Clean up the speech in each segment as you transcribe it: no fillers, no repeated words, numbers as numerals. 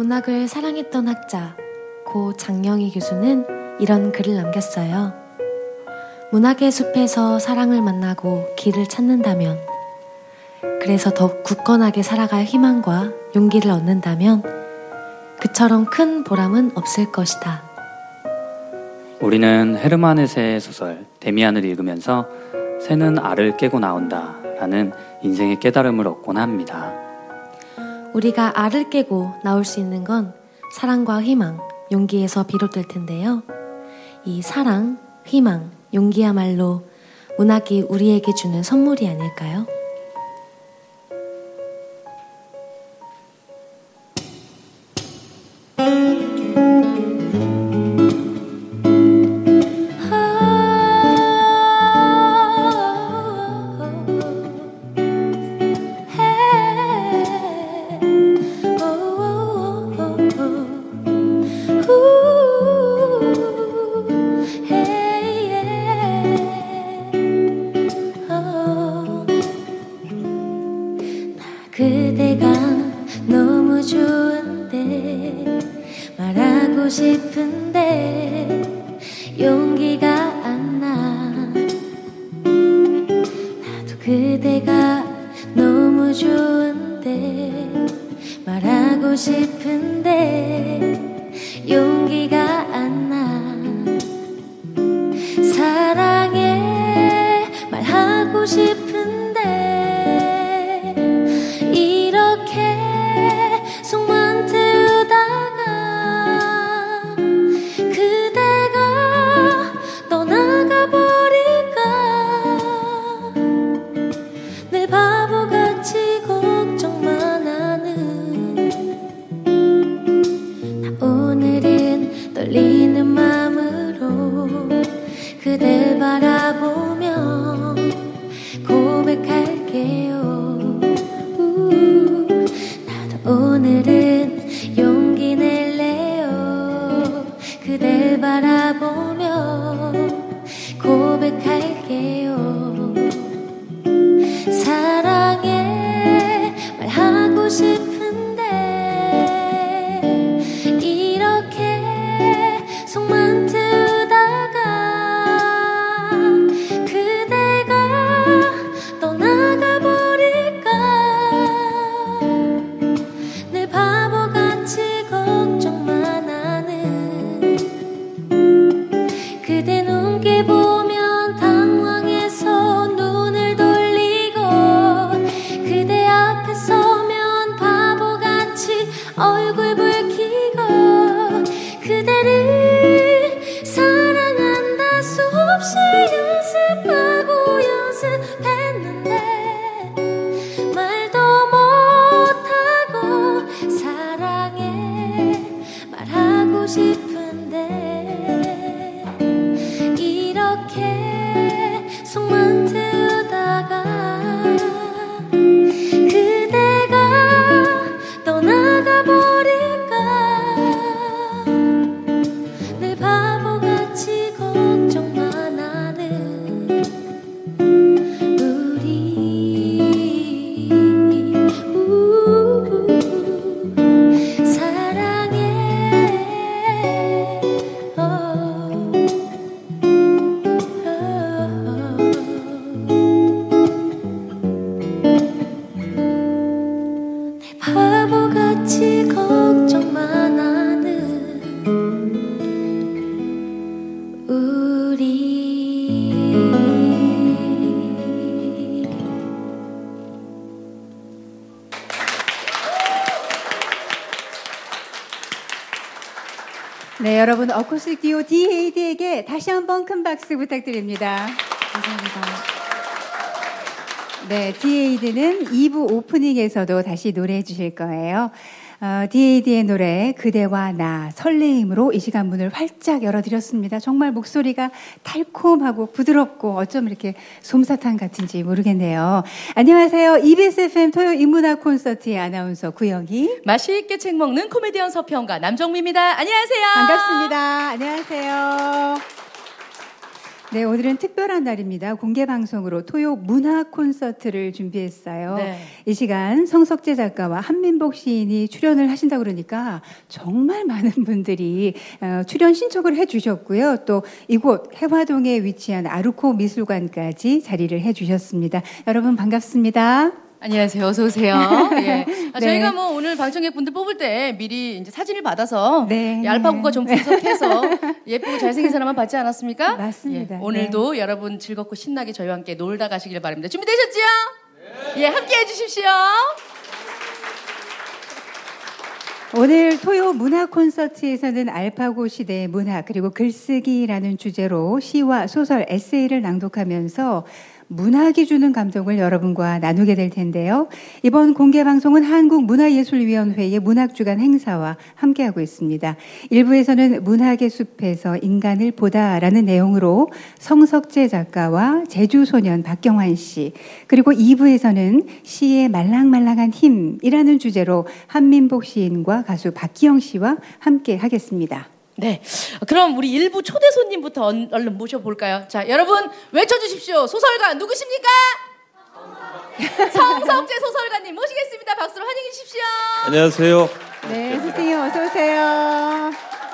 문학을 사랑했던 학자 고 장영희 교수는 이런 글을 남겼어요. 문학의 숲에서 사랑을 만나고 길을 찾는다면, 그래서 더욱 굳건하게 살아갈 희망과 용기를 얻는다면 그처럼 큰 보람은 없을 것이다. 우리는 헤르만 헤세의 소설 데미안을 읽으면서 새는 알을 깨고 나온다 라는 인생의 깨달음을 얻곤 합니다. 우리가 알을 깨고 나올 수 있는 건 사랑과 희망, 용기에서 비롯될 텐데요. 이 사랑, 희망, 용기야말로 문학이 우리에게 주는 선물이 아닐까요? 그대가 너무 좋은데 말하고 싶은데 용기가 안 나. 나도 그대가 너무 좋은데 말하고 싶은데 용기가 안 나. 사랑해 말하고 싶은데 이렇게 속만 태우다가 그대가 떠나가 버릴까. 늘 바보같이 걱정만 하는 나. 오늘은 떨리는 마음으로 그댈 바라보며 고백할게요. 오늘은 용기 낼래요. 그댈 바라보며 고백할게요. 사랑해 말하고 싶은데 이렇게 속만 태우다가 그대가 떠나가 버릴까. 늘 바보같이 걱정만 하는 그대 눈께 보면 당황해서 눈을 돌리고 그대 앞에 서면 바보같이 얼굴 붉히고 그대를 사랑한다 수없이 연습하고 연습했는데 말도 못하고 사랑해 말하고 싶은데 이렇게 속만 태우다가 그대가 떠나가 버릴까. 늘 바보같이 걱정만 하는 우리. 사랑해 내 바보같이 걱정만 하는 우리. 네, 여러분 어쿠스틱 듀오 디에이드에게 다시 한번 큰 박수 부탁드립니다. 감사합니다. 네, 디에이드는 2부 오프닝에서도 다시 노래해 주실 거예요. 디에이드의 노래 그대와 나 설레임으로 이 시간 문을 활짝 열어드렸습니다. 정말 목소리가 달콤하고 부드럽고 어쩜 이렇게 솜사탕 같은지 모르겠네요. 안녕하세요. EBS FM 토요일 인문학 콘서트의 아나운서 구영희, 맛있게 책 먹는 코미디언 서평가 남정미입니다. 안녕하세요. 반갑습니다. 안녕하세요. 네, 오늘은 특별한 날입니다. 공개 방송으로 토요 문화 콘서트를 준비했어요. 네. 이 시간 성석재 작가와 한민복 시인이 출연을 하신다고 그러니까 정말 많은 분들이 출연 신청을 해주셨고요. 또 이곳 해화동에 위치한 아루코 미술관까지 자리를 해주셨습니다. 여러분 반갑습니다. 안녕하세요. 어서 오세요. 예. 네. 저희가 뭐 오늘 방청객분들 뽑을 때 미리 이제 사진을 받아서 네. 이 알파고가 좀 분석해서 예쁘고 잘생긴 사람만 받지 않았습니까? 맞습니다. 예. 오늘도 여러분 즐겁고 신나게 저희와 함께 놀다 가시길 바랍니다. 준비되셨지요? 네. 예, 함께 해주십시오. 오늘 토요 문화 콘서트에서는 알파고 시대의 문학 그리고 글쓰기라는 주제로 시와 소설, 에세이를 낭독하면서 문학이 주는 감동을 여러분과 나누게 될 텐데요. 이번 공개 방송은 한국문화예술위원회의 문학주간 행사와 함께하고 있습니다. 1부에서는 문학의 숲에서 인간을 보다라는 내용으로 성석재 작가와 제주소년 박경환 씨, 그리고 2부에서는 시의 말랑말랑한 힘이라는 주제로 한민복 시인과 가수 박기영 씨와 함께 하겠습니다. 네. 그럼 우리 일부 초대 손님부터 얼른 모셔볼까요? 자, 여러분 외쳐주십시오. 소설가 누구십니까? 성석재 소설가님 모시겠습니다. 박수로 환영해 주십시오. 안녕하세요. 네, 선생님 어서 오세요.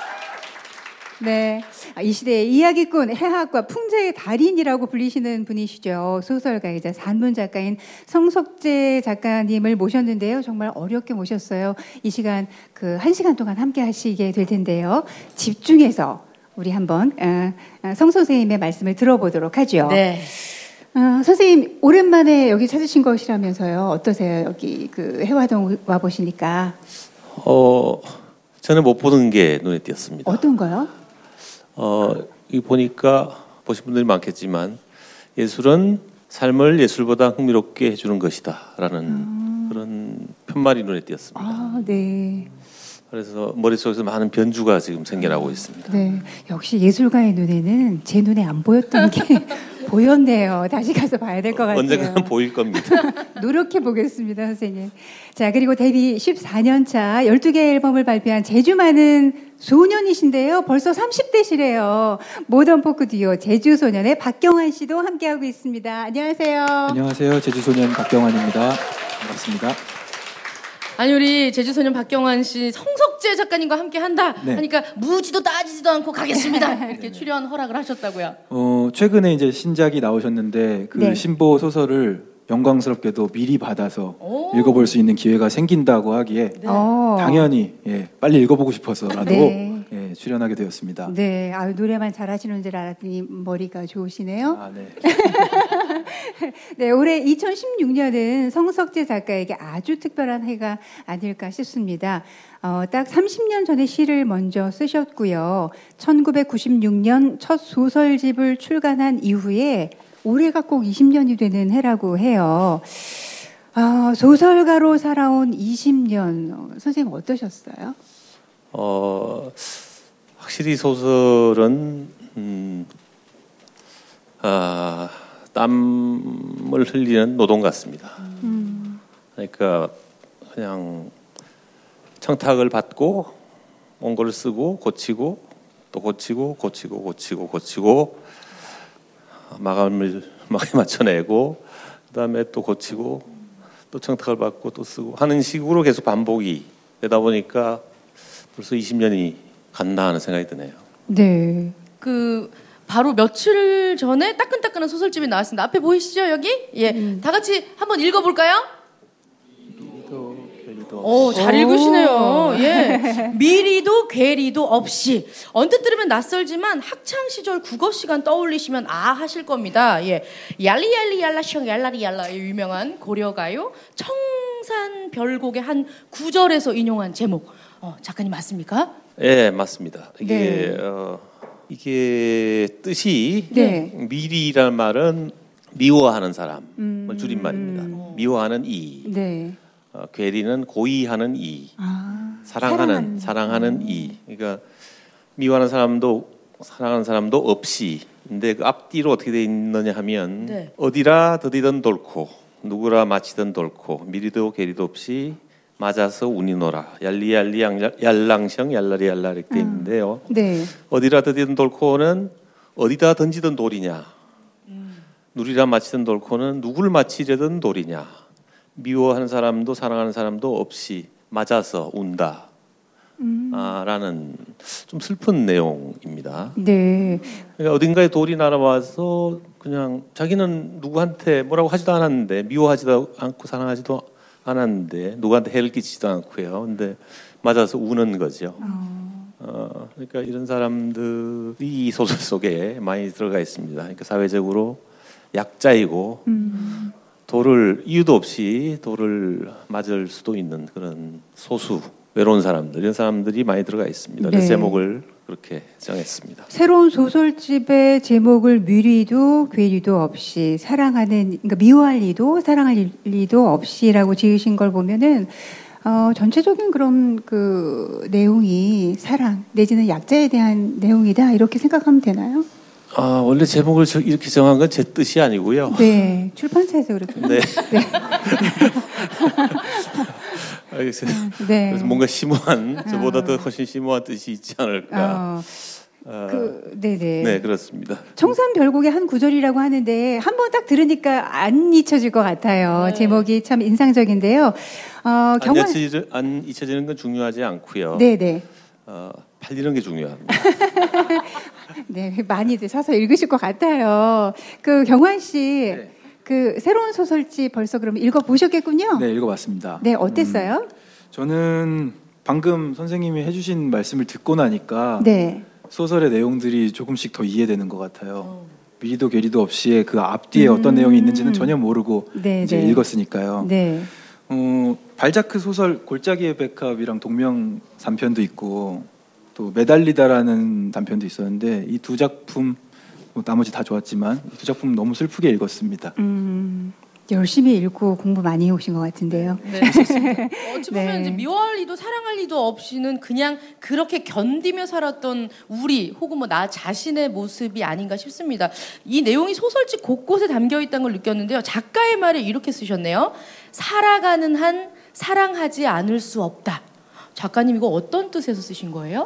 네, 이 시대의 이야기꾼, 해학과 풍자의 달인이라고 불리시는 분이시죠. 소설가이자 산문 작가인 성석재 작가님을 모셨는데요. 정말 어렵게 모셨어요. 이 시간 그 1시간 동안 함께 하시게 될 텐데요. 집중해서 우리 한번 성 선생님의 말씀을 들어보도록 하죠. 네. 선생님 오랜만에 여기 찾으신 것이라면서요. 어떠세요? 여기 그 해화동 와 보시니까. 저는 못 보는 게 눈에 띄었습니다. 어떤 거요? 이 보니까 보신 분들이 많겠지만 예술은 삶을 예술보다 흥미롭게 해주는 것이다라는 그런 편말이 눈에 띄었습니다. 아, 네. 그래서 머릿속에서 많은 변주가 지금 생겨나고 있습니다. 네, 역시 예술가의 눈에는 제 눈에 안 보였던 게 보였네요. 다시 가서 봐야 될 것 같아요. 언젠가는 보일 겁니다. 노력해 보겠습니다, 선생님. 자, 그리고 데뷔 14년 차 12개 앨범을 발표한 제주 많은 소년이신데요. 벌써 30대시래요. 모던 포크 듀오 제주소년의 박경환 씨도 함께하고 있습니다. 안녕하세요. 안녕하세요. 제주소년 박경환입니다. 반갑습니다. 아니 우리 제주소년 박경환 씨 성석재 작가님과 함께 한다 네. 하니까 무지도 따지지도 않고 가겠습니다. 이렇게 출연 허락을 하셨다고요. 최근에 이제 신작이 나오셨는데 그 네. 신보 소설을 영광스럽게도 미리 받아서 오. 읽어볼 수 있는 기회가 생긴다고 하기에 당연히 빨리 읽어보고 싶어서라도 네. 출연하게 되었습니다. 네, 노래만 잘하시는 줄 알았더니 머리가 좋으시네요. 아, 네. 네, 올해 2016년은 성석재 작가에게 아주 특별한 해가 아닐까 싶습니다. 딱 30년 전에 시를 먼저 쓰셨고요. 1996년 첫 소설집을 출간한 이후에 올해가 꼭 20년이 되는 해라고 해요. 소설가로 살아온 20년, 선생님 어떠셨어요? 확실히 소설은 땀을 흘리는 노동 같습니다. 그러니까 그냥 청탁을 받고 온 걸 쓰고 고치고 또 고치고 마감에 맞춰내고 그다음에 또 고치고 또 청탁을 받고 또 쓰고 하는 식으로 계속 반복이 되다 보니까 벌써 20년이 갔나 하는 생각이 드네요. 네. 그 바로 며칠 전에 따끈따끈한 소설집이 나왔습니다. 앞에 보이시죠 여기? 예, 다 같이 한번 읽어볼까요? 잘 읽으시네요. 예, 미리도 괴리도 없이. 언뜻 들으면 낯설지만 학창 시절 국어 시간 떠올리시면 하실 겁니다. 예, 얄리얄리 얄라숑 얄라리 얄라의 유명한 고려가요 청산별곡의 한 구절에서 인용한 제목. 작가님 맞습니까? 네, 맞습니다. 네. 이게 뜻이 네. 미리라는 말은 미워하는 사람을 줄임말입니다. 미워하는 이. 네. 괴리는 고의하는 이. 사랑하는 이. 그러니까 미워하는 사람도 사랑하는 사람도 없이. 근데 그 앞뒤로 어떻게 돼 있느냐 하면 네. 어디라 더디든 돌고 누구라 마치든 돌고 미리도 괴리도 없이 맞아서 운이 놀아 얄리얄리 얄랑셩 얄라리 얄라 이렇게 돼 있는데요. 네. 어디라 더디든 돌고는 어디다 던지던 돌이냐. 누리라 마치던 돌코는 누구를 마치려던 돌이냐. 미워하는 사람도 사랑하는 사람도 없이 맞아서 운다. 라는 좀 슬픈 내용입니다. 네. 그러니까 어딘가에 돌이 날아와서 그냥 자기는 누구한테 뭐라고 하지도 않았는데 미워하지도 않고 사랑하지도 않았는데 누구한테 해를 끼치지도 않고요. 근데 맞아서 우는 거죠. 그러니까 이런 사람들이 이 소설 속에 많이 들어가 있습니다. 그러니까 사회적으로 약자이고 돌을 이유도 없이 돌을 맞을 수도 있는 그런 소수 외로운 사람들 이런 사람들이 많이 들어가 있습니다. 그래서 제목을 그렇게 정했습니다. 새로운 소설집의 제목을 미리도 괴리도 없이 사랑하는 그러니까 미워할 리도 사랑할 리도 없이라고 지으신 걸 보면은 전체적인 그런 그 내용이 사랑 내지는 약자에 대한 내용이다 이렇게 생각하면 되나요? 원래 제목을 이렇게 정한 건 제 뜻이 아니고요. 네, 출판사에서 그렇게. 네. 네. 그래서 뭔가 심오한 저보다 더 훨씬 심오한 뜻이 있지 않을까. 네네. 네, 그렇습니다. 청산별곡의 한 구절이라고 하는데 한번 딱 들으니까 안 잊혀질 것 같아요. 네. 제목이 참 인상적인데요. 안 잊혀지는 건 중요하지 않고요. 네네. 팔리는 게 중요합니다. 네, 많이들 사서 읽으실 것 같아요. 그 경환 씨, 네. 그 새로운 소설집 벌써 그럼 읽어보셨겠군요? 네, 읽어봤습니다. 네, 어땠어요? 저는 방금 선생님이 해주신 말씀을 듣고 나니까 네. 소설의 내용들이 조금씩 더 이해되는 것 같아요. 미리도 괴리도 없이의 그 앞뒤에 어떤 내용이 있는지는 전혀 모르고 이제 읽었으니까요. 네. 발자크 소설 골짜기의 백합이랑 동명 3편도 있고 또 매달리다라는 단편도 있었는데 이 두 작품 나머지 다 좋았지만 이 두 작품 너무 슬프게 읽었습니다. 열심히 읽고 공부 많이 해오신 것 같은데요. 네, 좋습니다. 어찌 보면 이제 미워할 리도 사랑할 리도 없이는 그냥 그렇게 견디며 살았던 우리 혹은 뭐 나 자신의 모습이 아닌가 싶습니다. 이 내용이 소설집 곳곳에 담겨 있다는 걸 느꼈는데요. 작가의 말을 이렇게 쓰셨네요. 살아가는 한 사랑하지 않을 수 없다. 작가님 이거 어떤 뜻에서 쓰신 거예요?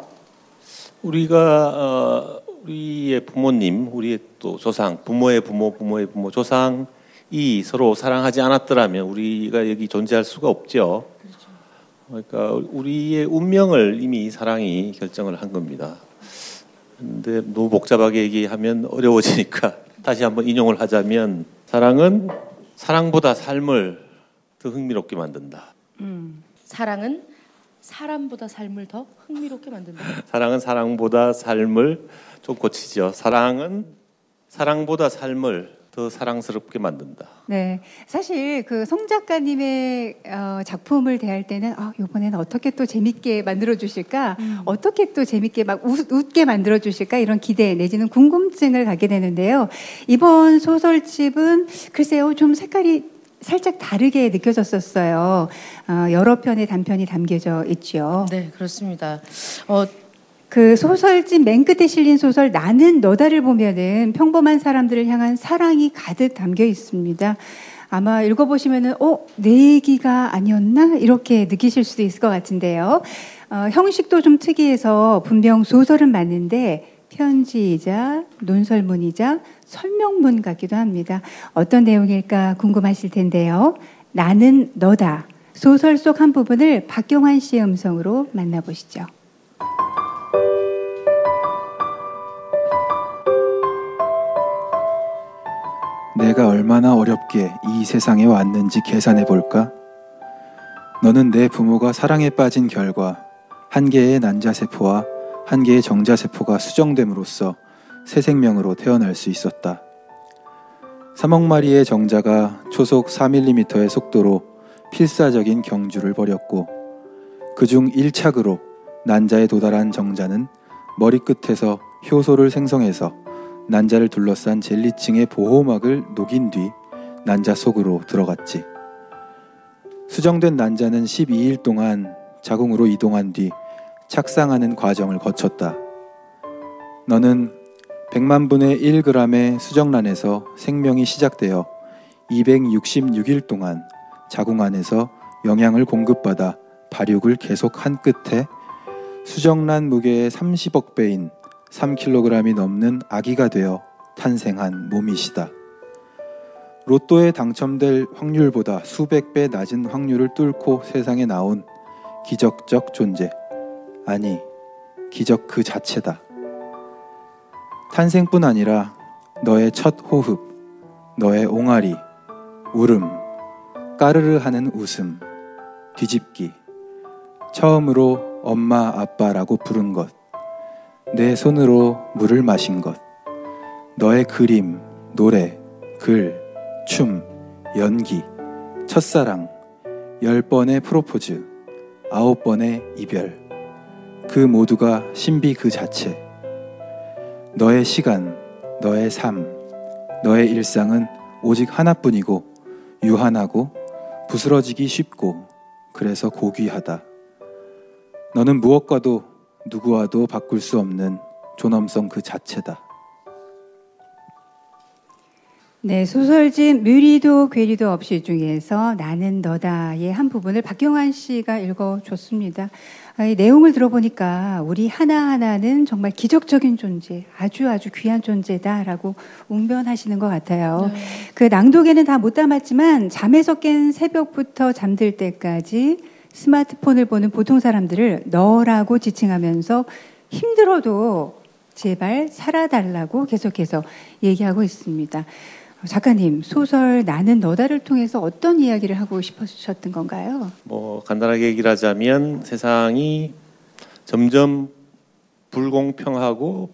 우리가 우리의 부모님, 우리의 또 조상, 부모의 부모, 부모의 부모, 조상이 서로 사랑하지 않았더라면 우리가 여기 존재할 수가 없죠. 그러니까 우리의 운명을 이미 사랑이 결정을 한 겁니다. 그런데 너무 복잡하게 얘기하면 어려워지니까 다시 한번 인용을 하자면 사랑은 사랑보다 삶을 더 흥미롭게 만든다. 사랑은 사람보다 삶을 더 흥미롭게 만든다. 사랑은 사랑보다 삶을 좀 고치죠. 사랑은 사랑보다 삶을 더 사랑스럽게 만든다. 네, 사실 그 송 작가님의 작품을 대할 때는 이번에는 어떻게 또 재밌게 만들어 주실까, 어떻게 또 재밌게 막 웃게 만들어 주실까 이런 기대 내지는 궁금증을 갖게 되는데요. 이번 소설집은 글쎄요 좀 색깔이 살짝 다르게 느껴졌었어요. 여러 편의 단편이 담겨져 있죠. 네, 그렇습니다. 그 소설집 맨 끝에 실린 소설 나는 너다를 보면은 평범한 사람들을 향한 사랑이 가득 담겨 있습니다. 아마 읽어보시면은 내 얘기가 아니었나 이렇게 느끼실 수도 있을 것 같은데요. 형식도 좀 특이해서 분명 소설은 맞는데 편지이자 논설문이자 설명문 같기도 합니다. 어떤 내용일까 궁금하실 텐데요. 나는 너다. 소설 속 한 부분을 박경환 씨의 음성으로 만나보시죠. 내가 얼마나 어렵게 이 세상에 왔는지 계산해 볼까? 너는 내 부모가 사랑에 빠진 결과 한 개의 난자세포와 한 개의 정자세포가 수정됨으로써 새 생명으로 태어날 수 있었다. 3억 마리의 정자가 초속 4mm의 속도로 필사적인 경주를 벌였고 그중 1착으로 난자에 도달한 정자는 머리끝에서 효소를 생성해서 난자를 둘러싼 젤리층의 보호막을 녹인 뒤 난자 속으로 들어갔지. 수정된 난자는 12일 동안 자궁으로 이동한 뒤 착상하는 과정을 거쳤다. 너는 100만 분의 1g의 수정란에서 생명이 시작되어 266일 동안 자궁 안에서 영양을 공급받아 발육을 계속한 끝에 수정란 무게의 30억 배인 3kg이 넘는 아기가 되어 탄생한 몸이시다. 로또에 당첨될 확률보다 수백 배 낮은 확률을 뚫고 세상에 나온 기적적 존재, 아니 기적 그 자체다. 탄생뿐 아니라 너의 첫 호흡, 너의 옹알이, 울음, 까르르 하는 웃음, 뒤집기, 처음으로 엄마 아빠라고 부른 것, 내 손으로 물을 마신 것, 너의 그림, 노래, 글, 춤, 연기, 첫사랑, 10번의 프로포즈, 9번의 이별, 그 모두가 신비 그 자체. 너의 시간, 너의 삶, 너의 일상은 오직 하나뿐이고 유한하고 부스러지기 쉽고 그래서 고귀하다. 너는 무엇과도 누구와도 바꿀 수 없는 존엄성 그 자체다. 네, 소설집 뮤리도 괴리도 없이 중에서 나는 너다의 한 부분을 박경환 씨가 읽어줬습니다. 이 내용을 들어보니까 우리 하나하나는 정말 기적적인 존재, 아주 귀한 존재다라고 웅변하시는 것 같아요. 네. 그 낭독에는 다 못 담았지만 잠에서 깬 새벽부터 잠들 때까지 스마트폰을 보는 보통 사람들을 너라고 지칭하면서 힘들어도 제발 살아달라고 계속해서 얘기하고 있습니다. 작가님, 소설 나는 너다를 통해서 어떤 이야기를 하고 싶으셨던 건가요? 간단하게 얘기를 하자면 세상이 점점 불공평하고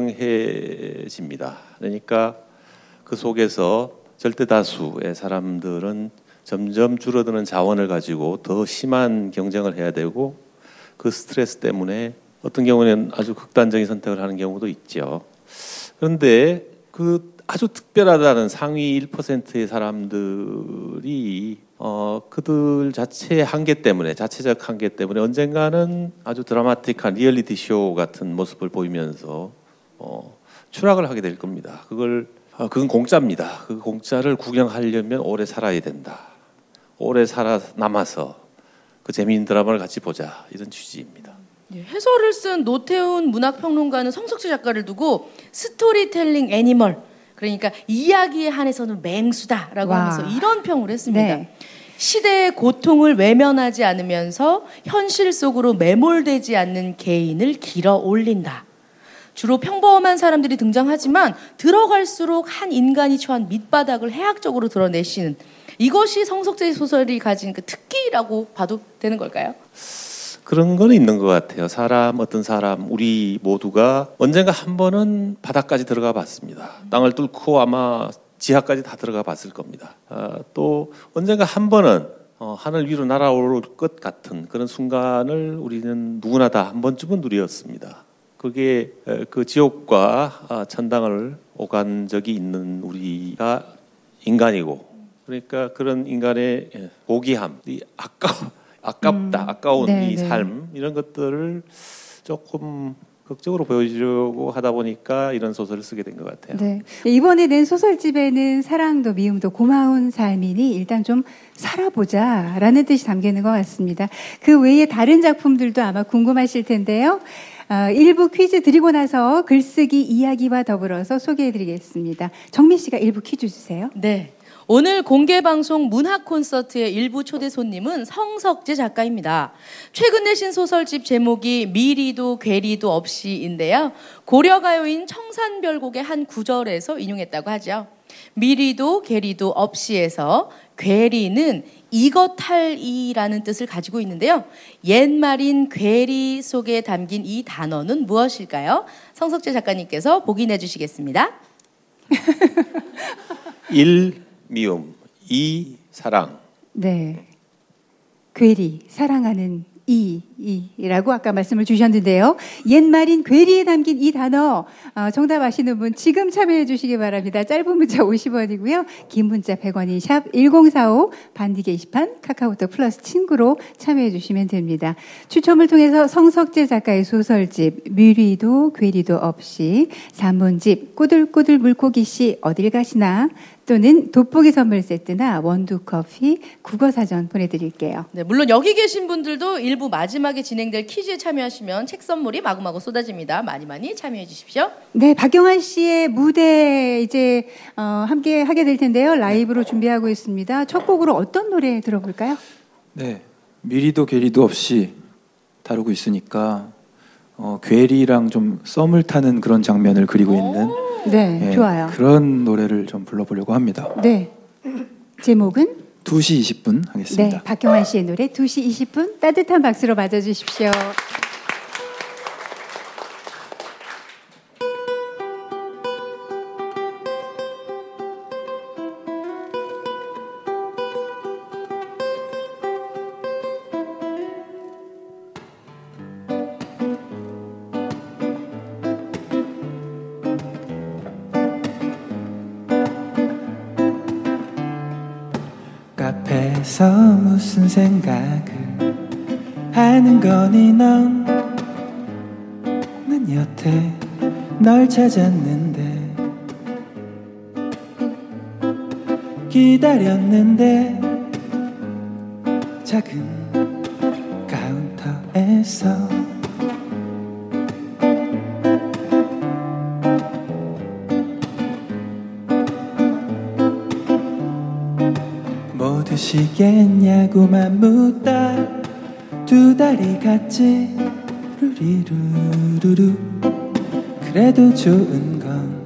불공정해집니다. 그러니까 그 속에서 절대 다수의 사람들은 점점 줄어드는 자원을 가지고 더 심한 경쟁을 해야 되고 그 스트레스 때문에 어떤 경우는 아주 극단적인 선택을 하는 경우도 있죠. 그런데 그 아주 특별하다는 상위 1%의 사람들이 그들 자체의 한계 때문에, 자체적 한계 때문에 언젠가는 아주 드라마틱한 리얼리티 쇼 같은 모습을 보이면서 추락을 하게 될 겁니다. 그건 공짜입니다. 그 공짜를 구경하려면 오래 살아야 된다. 오래 살아남아서 그 재미있는 드라마를 같이 보자, 이런 취지입니다. 네, 해설을 쓴 노태훈 문학평론가는 성석재 작가를 두고 스토리텔링 애니멀, 그러니까 이야기에 한해서는 맹수다라고 하면서 이런 평을 했습니다. 네. 시대의 고통을 외면하지 않으면서 현실 속으로 매몰되지 않는 개인을 길어 올린다. 주로 평범한 사람들이 등장하지만 들어갈수록 한 인간이 처한 밑바닥을 해학적으로 드러내시는, 이것이 성석재의 소설이 가진 그 특기라고 봐도 되는 걸까요? 그런 건 있는 것 같아요. 어떤 사람, 우리 모두가 언젠가 한 번은 바닥까지 들어가 봤습니다. 땅을 뚫고 아마 지하까지 다 들어가 봤을 겁니다. 또 언젠가 한 번은 하늘 위로 날아올 것 같은 그런 순간을 우리는 누구나 다 한 번쯤은 누렸습니다. 그게 그 지옥과 천당을 오간 적이 있는 우리가 인간이고, 그러니까 그런 인간의 고귀함, 아깝다, 아까운 이 삶, 이런 것들을 조금 극적으로 보여주려고 하다 보니까 이런 소설을 쓰게 된 것 같아요. 네. 이번에 낸 소설집에는 사랑도 미움도 고마운 삶이니 일단 좀 살아보자라는 뜻이 담겨 있는 것 같습니다. 그 외에 다른 작품들도 아마 궁금하실 텐데요. 1부 퀴즈 드리고 나서 글쓰기 이야기와 더불어서 소개해드리겠습니다. 정민 씨가 1부 퀴즈 주세요. 네. 오늘 공개방송 문학 콘서트의 일부 초대 손님은 성석재 작가입니다. 최근 내신 소설집 제목이 미리도 괴리도 없이인데요. 고려가요인 청산별곡의 한 구절에서 인용했다고 하죠. 미리도 괴리도 없이에서 괴리는 이것할이라는 뜻을 가지고 있는데요. 옛말인 괴리 속에 담긴 이 단어는 무엇일까요? 성석재 작가님께서 보기 내주시겠습니다. 1. 미움, 2. 사랑. 네, 괴리, 사랑하는 이라고 아까 말씀을 주셨는데요. 옛말인 괴리에 담긴 이 단어, 정답 아시는 분 지금 참여해 주시기 바랍니다. 짧은 문자 50원이고요. 긴 문자 100원이 샵 1045 반디 게시판 카카오톡 플러스 친구로 참여해 주시면 됩니다. 추첨을 통해서 성석재 작가의 소설집 미리도 괴리도 없이, 산문집 꾸들꾸들 물고기씨 어딜 가시나, 또는 돋보기 선물 세트나 원두 커피, 국어사전 보내드릴게요. 네, 물론 여기 계신 분들도 일부 마지막에 진행될 퀴즈에 참여하시면 책 선물이 마구마구 쏟아집니다. 많이 많이 참여해 주십시오. 네, 박경환 씨의 무대 이제 함께 하게 될 텐데요. 라이브로 준비하고 있습니다. 첫 곡으로 어떤 노래 들어볼까요? 네, 미리도 괴리도 없이 다루고 있으니까 괴리랑 좀 썸을 타는 그런 장면을 그리고 있는 네, 좋아요. 그런 노래를 좀 불러보려고 합니다. 네, 제목은 2시 20분 하겠습니다. 네, 박경환 씨의 노래 2시 20분 따뜻한 박수로 맞아주십시오. 카페에서 무슨 생각을 하는 거니 넌? 난 여태 널 찾았는데 기다렸는데 작은 카운터에서 뭐 드시겠냐고만 묻다 두 다리 같이 루리루루루 그래도 좋은 건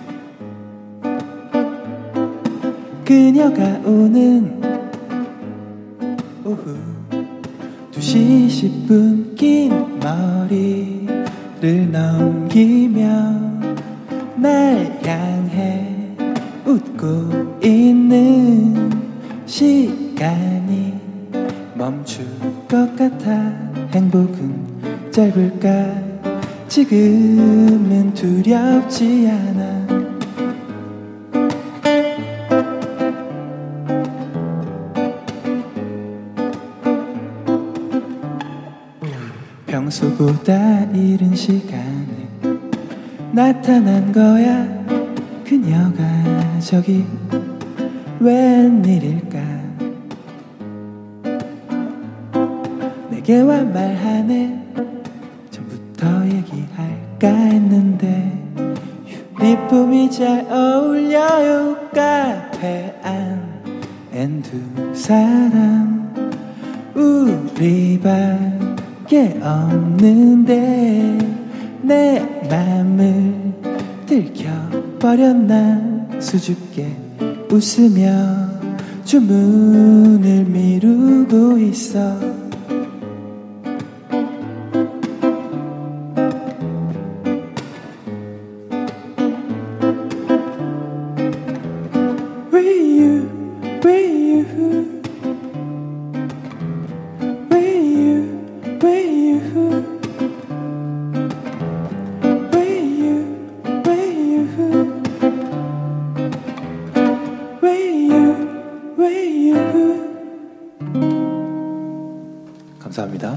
그녀가 오는 오후 2시 10분 긴 머리를 넘기며 날 향해 웃고 있는 시간이 멈출 것 같아 행복은 짧을까 지금은 두렵지 않아 평소보다 이른 시간에 나타난 거야 그녀가 저기 웬일일까 내게와 말하네 전부터 얘기할까 했는데 유니폼이 잘 어울려요 카페 안엔 두 사람 우리밖에 없는데 내 맘을 들켜버렸나 수줍게 웃으며 주문을 미루고 있어 감사합니다.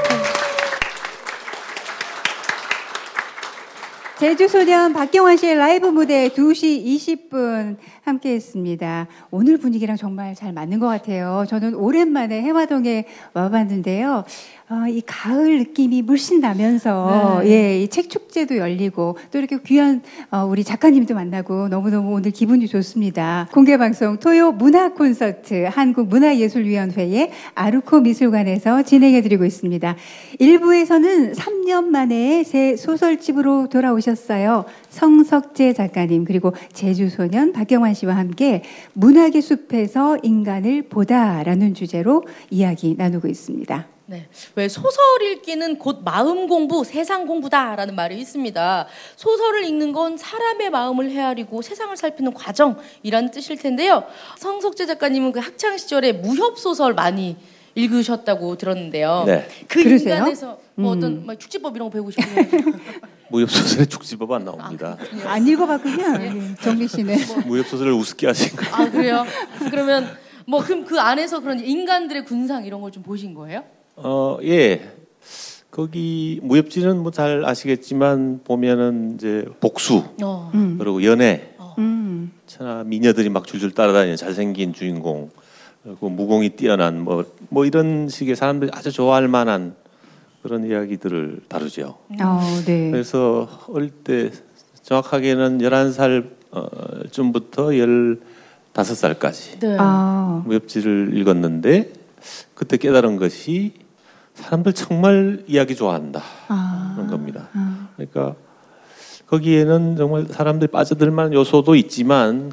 제주소년 박경환 씨의 라이브 무대 2시 20분 함께 했습니다. 오늘 분위기랑 정말 잘 맞는 것 같아요. 저는 오랜만에 해화동에 와봤는데요. 이 가을 느낌이 물씬 나면서 예, 이 책 축제도 열리고 또 이렇게 귀한 우리 작가님도 만나고 너무너무 오늘 기분이 좋습니다. 공개방송 토요 문화 콘서트 한국문화예술위원회의 아루코 미술관에서 진행해드리고 있습니다. 1부에서는 3년 만에 새 소설집으로 돌아오셨어요. 성석재 작가님 그리고 제주소년 박경환 씨와 함께 문학의 숲에서 인간을 보다라는 주제로 이야기 나누고 있습니다. 네, 왜 소설 읽기는 곧 마음 공부, 세상 공부다라는 말이 있습니다. 소설을 읽는 건 사람의 마음을 헤아리고 세상을 살피는 과정이라는 뜻일 텐데요. 성석재 작가님은 그 학창 시절에 무협 소설 많이 읽으셨다고 들었는데요. 네. 그 그러세요? 인간에서 뭐 어떤 축지법 이런 거 배우고 싶으세요? 무협소설의 축지법 안 나옵니다. 안 읽어봤군요. 정미 씨는. 무협소설을 우습게 하신 거. 아 그래요? 그러면 뭐 그럼 그 안에서 그런 인간들의 군상 이런 걸 좀 보신 거예요? 예. 거기 무협지는 뭐 잘 아시겠지만 보면은 이제 복수 그리고 연애 천하 미녀들이 막 줄줄 따라다니는 잘생긴 주인공, 그리고 무공이 뛰어난 뭐 이런 식의 사람들이 아주 좋아할 만한 그런 이야기들을 다루죠. 네. 그래서 어릴 때 정확하게는 11살 쯤부터 15살까지 네. 무협지를 읽었는데 그때 깨달은 것이 사람들 정말 이야기 좋아한다 그런 겁니다. 그러니까 거기에는 정말 사람들이 빠져들 만한 요소도 있지만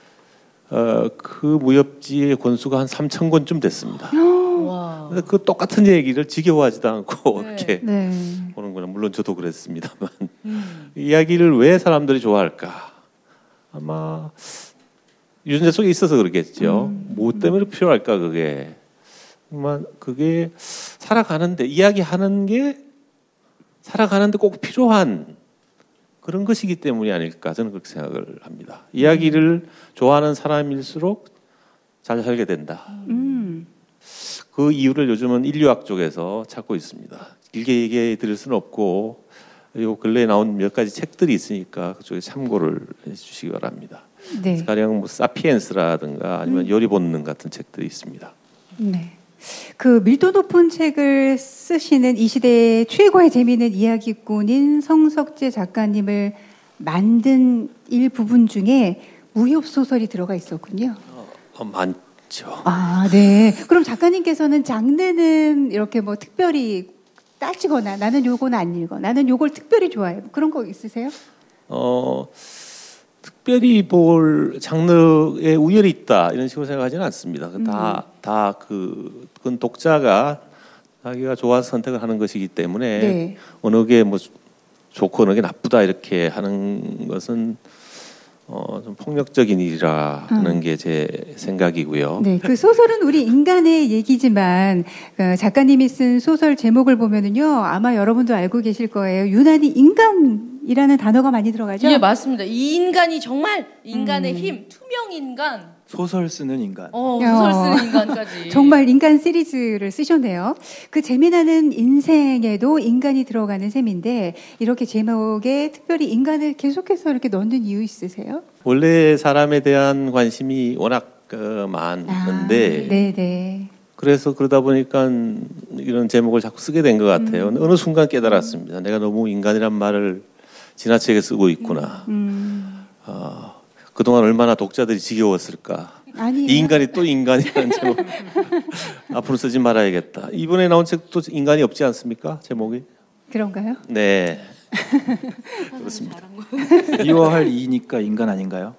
그 무협지의 권수가 한 3,000권쯤 됐습니다. 와. 그 똑같은 얘기를 지겨워하지도 않고 네. 이렇게 네. 보는구나. 물론 저도 그랬습니다만 이야기를 왜 사람들이 좋아할까? 아마 유전자 속에 있어서 그러겠죠. 뭐 때문에 필요할까 그게? 정말 그게 살아가는데 이야기하는 게 살아가는데 꼭 필요한 그런 것이기 때문이 아닐까 저는 그렇게 생각을 합니다. 이야기를 좋아하는 사람일수록 잘 살게 된다. 그 이유를 요즘은 인류학 쪽에서 찾고 있습니다. 길게 얘기해 드릴 수는 없고 요 근래에 나온 몇 가지 책들이 있으니까 그쪽에 참고를 해주시기 바랍니다. 네. 가령 뭐 사피엔스라든가 아니면 요리 본능 같은 책들이 있습니다. 네. 그 밀도 높은 책을 쓰시는 이 시대의 최고의 재미있는 이야기꾼인 성석재 작가님을 만든 일부분 중에 무협 소설이 들어가 있었군요. 많죠. 네. 그럼 작가님께서는 장르는 이렇게 뭐 특별히 따지거나 나는 요건 안 읽어, 나는 요걸 특별히 좋아해, 그런 거 있으세요? 특별히 볼 장르에 우열이 있다 이런 식으로 생각하지는 않습니다. 그건 독자가 자기가 좋아서 선택을 하는 것이기 때문에 네. 어느 게 뭐 좋고 어느 게 나쁘다 이렇게 하는 것은 좀 폭력적인 일이라는 게 제 생각이고요. 네, 그 소설은 우리 인간의 얘기지만 작가님이 쓴 소설 제목을 보면은요, 아마 여러분도 알고 계실 거예요. 유난히 인간이라는 단어가 많이 들어가죠. 예, 맞습니다. 이 인간이 정말 인간의 힘, 투명 인간. 소설 쓰는 인간. 소설 쓰는 인간까지. 정말 인간 시리즈를 쓰셨네요. 그 재미나는 인생에도 인간이 들어가는 셈인데 이렇게 제목에 특별히 인간을 계속해서 이렇게 넣는 이유 있으세요? 원래 사람에 대한 관심이 워낙 많은데 네네. 그래서 그러다 보니까 이런 제목을 자꾸 쓰게 된 것 같아요. 어느 순간 깨달았습니다. 내가 너무 인간이란 말을 지나치게 쓰고 있구나. 그동안 얼마나 독자들이 지겨웠을까. 아니에요. 이 인간이 또 인간이라는 제목 앞으로 쓰지 말아야겠다. 이번에 나온 책도 인간이 없지 않습니까? 제목이? 그런가요? 네. 그렇습니다. 이어할 이니까 인간 아닌가요?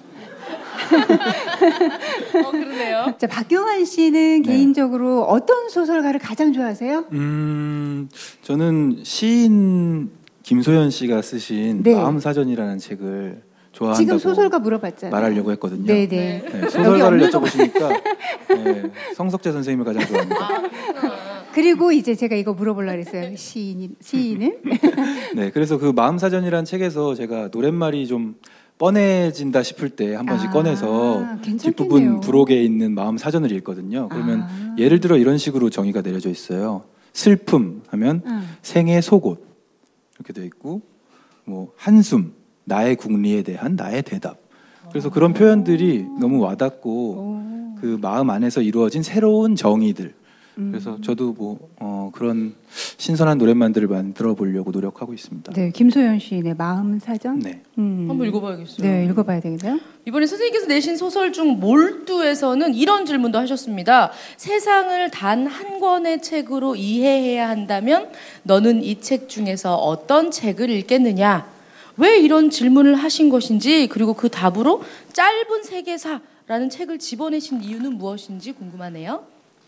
그러네요. 자, 박경환 씨는 개인적으로 어떤 소설가를 가장 좋아하세요? 저는 시인 김소연 씨가 쓰신 마음사전이라는 책을 좋아한다고 지금 소설가 물어봤잖아요. 말하려고 했거든요. 네네. 네, 소설가를 여쭤보시니까 성석재 선생님을 가장 좋아합니다. 그리고 이제 제가 이거 물어보려고 했어요. 시인을? 네, 그래서 그 마음사전이라는 책에서 제가 노랫말이 좀 뻔해진다 싶을 때 한 번씩 꺼내서 뒷부분 부록에 있는 마음사전을 읽거든요. 그러면 예를 들어 이런 식으로 정의가 내려져 있어요. 슬픔 하면 생의 속옷 이렇게 돼 있고, 뭐 한숨 나의 국리에 대한 나의 대답. 그래서 그런 표현들이 너무 와닿고 그 마음 안에서 이루어진 새로운 정의들. 그래서 저도 뭐 그런 신선한 노랫말들을 만들어 보려고 노력하고 있습니다. 네, 김소연 시인의 마음사전. 네. 한번 읽어봐야겠어요. 네, 읽어봐야 되겠네요. 이번에 선생님께서 내신 소설 중 몰두에서는 이런 질문도 하셨습니다. 세상을 단 한 권의 책으로 이해해야 한다면 너는 이 책 중에서 어떤 책을 읽겠느냐? 왜 이런 질문을 하신 것인지, 그리고 그 답으로 짧은 세계사라는 책을 집어내신 이유는 무엇인지 궁금하네요.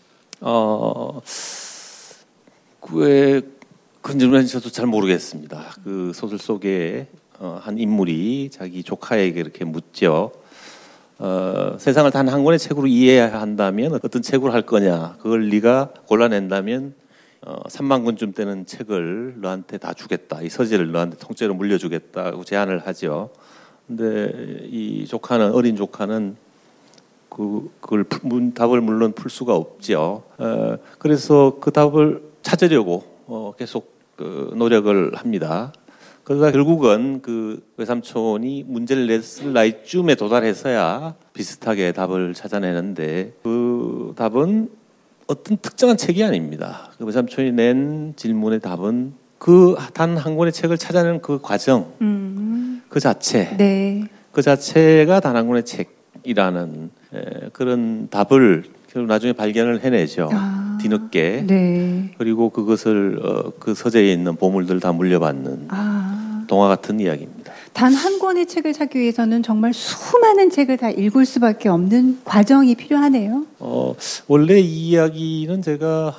왜 그런 질문인지 저도 잘 모르겠습니다. 그 소설 속에 한 인물이 자기 조카에게 이렇게 묻죠. 세상을 단 한 권의 책으로 이해해야 한다면 어떤 책으로 할 거냐. 그걸 네가 골라낸다면 3만 권쯤 되는 책을 너한테 다 주겠다. 이 서재를 너한테 통째로 물려주겠다고 제안을 하죠. 근데 이 조카는, 어린 조카는 그걸 답을 물론 풀 수가 없죠. 그래서 그 답을 찾으려고 계속 노력을 합니다. 그러다 결국은 그 외삼촌이 문제를 냈을 나이쯤에 도달해서야 비슷하게 답을 찾아내는데 그 답은 어떤 특정한 책이 아닙니다. 그 외삼촌이 낸 질문의 답은 그 단 한 권의 책을 찾아내는 그 과정, 그 자체, 네. 그 자체가 단 한 권의 책이라는 그런 답을 나중에 발견을 해내죠. 뒤늦게. 네. 그리고 그것을 그 서재에 있는 보물들 다 물려받는 동화 같은 이야기입니다. 단 한 권의 책을 찾기 위해서는 정말 수많은 책을 다 읽을 수밖에 없는 과정이 필요하네요. 원래 이 이야기는 제가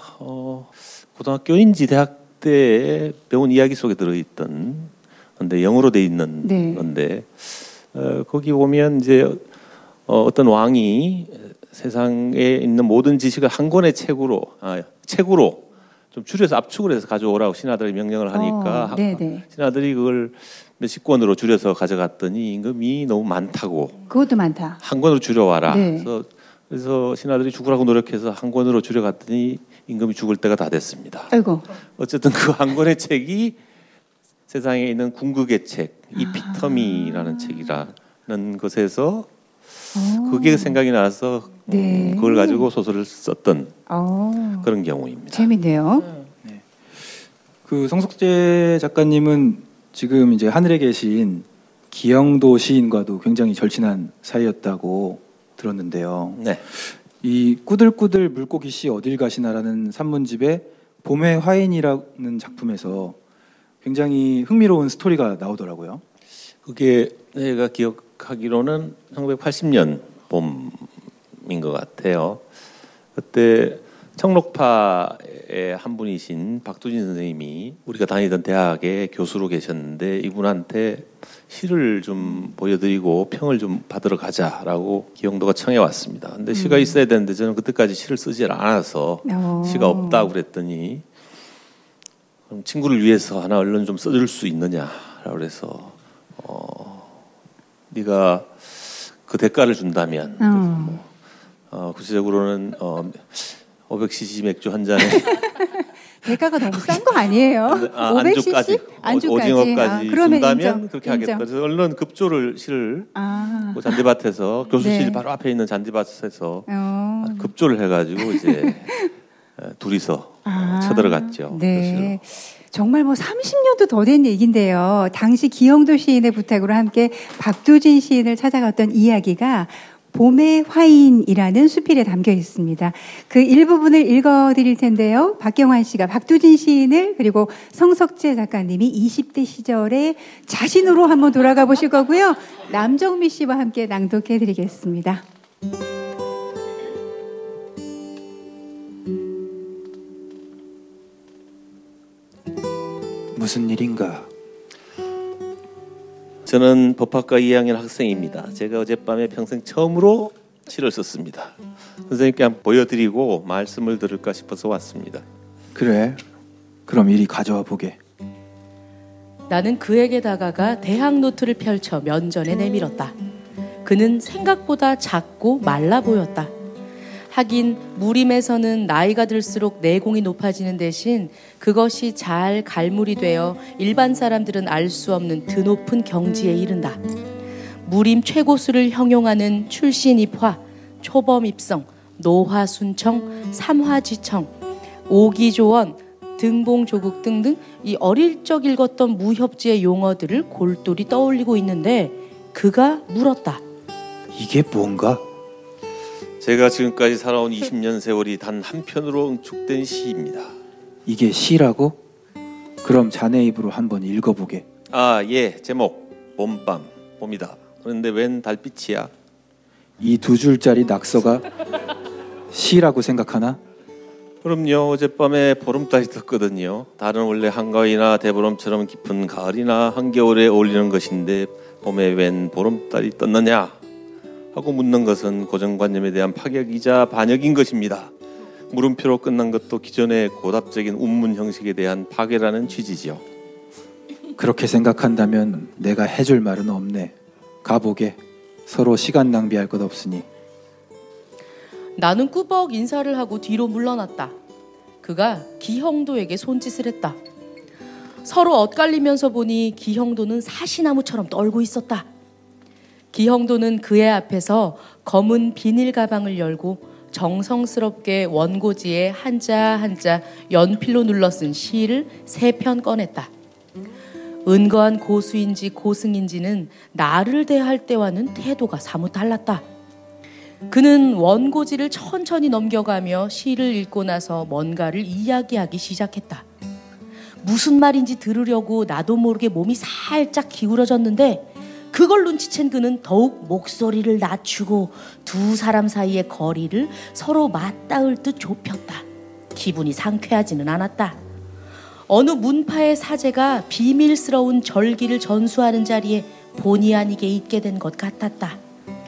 고등학교인지 대학 때 배운 이야기 속에 들어있던 건데 영어로 돼 있는 네. 건데 거기 보면 이제 어떤 왕이 세상에 있는 모든 지식을 한 권의 책으로 좀 줄여서 압축을 해서 가져오라고 신하들이 명령을 하니까 신하들이 그걸 몇십 권으로 줄여서 가져갔더니 임금이 너무 많다고. 그것도 많다. 한 권으로 줄여와라. 네. 그래서 신하들이 죽으라고 노력해서 한 권으로 줄여갔더니 임금이 죽을 때가 다 됐습니다. 아이고. 어쨌든 그 한 권의 책이 세상에 있는 궁극의 책, 이피터미라는 책이라는 것에서 그게 생각이 나서 네. 그걸 가지고 소설을 썼던 그런 경우입니다. 재밌네요. 네. 그 성석재 작가님은 지금 이제 하늘에 계신 기영도 시인과도 굉장히 절친한 사이였다고 들었는데요. 네. 이 꾸들꾸들 물고기 씨 어딜 가시나라는 산문집에 봄의 화인이라는 작품에서 굉장히 흥미로운 스토리가 나오더라고요. 그게 내가 기억하기로는 1980년 봄인 것 같아요. 그때 청록파의 한 분이신 박두진 선생님이 우리가 다니던 대학의 교수로 계셨는데 이분한테 시를 좀 보여드리고 평을 좀 받으러 가자라고 기영도가 청해 왔습니다. 근데 시가 있어야 되는데 저는 그때까지 시를 쓰질 않아서 시가 없다고 그랬더니 그럼 친구를 위해서 하나 얼른 좀 써줄 수 있느냐라고 그래서 네가 그 대가를 준다면 구체적으로는 500cc 맥주 한 잔에 대가가 너무 싼 거 아니에요? 500cc? 안주까지. 오징어까지 그러면 준다면 인정. 그렇게 하겠다. 그래서 얼른 급조를 시를 그 잔디밭에서 교수실 네. 바로 앞에 있는 잔디밭에서 급조를 해가지고 이제 둘이서 쳐들어갔죠. 네. 정말 뭐 30년도 더 된 얘기인데요. 당시 기영도 시인의 부탁으로 함께 박두진 시인을 찾아갔던 이야기가 봄의 화인이라는 수필에 담겨 있습니다. 그 일부분을 읽어드릴 텐데요. 박경환 씨가 박두진 시인을 그리고 성석재 작가님이 20대 시절에 자신으로 한번 돌아가 보실 거고요. 남정미 씨와 함께 낭독해드리겠습니다. 무슨 일인가? 저는 법학과 2학년 학생입니다. 제가 어젯밤에 평생 처음으로 시를 썼습니다. 선생님께 한번 보여드리고 말씀을 들을까 싶어서 왔습니다. 그래. 그럼 이리 가져와 보게. 나는 그에게 다가가 대학 노트를 펼쳐 면전에 내밀었다. 그는 생각보다 작고 말라 보였다. 하긴 무림에서는 나이가 들수록 내공이 높아지는 대신 그것이 잘 갈물이 되어 일반 사람들은 알 수 없는 드높은 경지에 이른다. 무림 최고수를 형용하는 출신 입화, 초범 입성, 노화 순청, 삼화지청, 오기조원, 등봉조국 등등 이 어릴 적 읽었던 무협지의 용어들을 골똘히 떠올리고 있는데 그가 물었다. 이게 뭔가? 제가 지금까지 살아온 20년 세월이 단 한 편으로 응축된 시입니다. 이게 시라고? 그럼 자네 입으로 한번 읽어보게. 예. 제목 봄밤, 봄이다. 그런데 웬 달빛이야? 이 두 줄짜리 낙서가 시라고 생각하나? 그럼요. 어젯밤에 보름달이 떴거든요. 달은 원래 한가위나 대보름처럼 깊은 가을이나 한겨울에 어울리는 것인데 봄에 웬 보름달이 떴느냐 하고 묻는 것은 고정관념에 대한 파격이자 반역인 것입니다. 물음표로 끝난 것도 기존의 고답적인 운문 형식에 대한 파괴라는 취지죠. 그렇게 생각한다면 내가 해줄 말은 없네. 가보게. 서로 시간 낭비할 것 없으니. 나는 꾸벅 인사를 하고 뒤로 물러났다. 그가 기형도에게 손짓을 했다. 서로 엇갈리면서 보니 기형도는 사시나무처럼 떨고 있었다. 기형도는 그의 앞에서 검은 비닐 가방을 열고 정성스럽게 원고지에 한자 한자 연필로 눌러 쓴 시를 3편 꺼냈다. 은거한 고수인지 고승인지는 나를 대할 때와는 태도가 사뭇 달랐다. 그는 원고지를 천천히 넘겨가며 시를 읽고 나서 뭔가를 이야기하기 시작했다. 무슨 말인지 들으려고 나도 모르게 몸이 살짝 기울어졌는데 그걸 눈치챈 그는 더욱 목소리를 낮추고 두 사람 사이의 거리를 서로 맞닿을 듯 좁혔다. 기분이 상쾌하지는 않았다. 어느 문파의 사제가 비밀스러운 절기를 전수하는 자리에 본의 아니게 있게 된 것 같았다.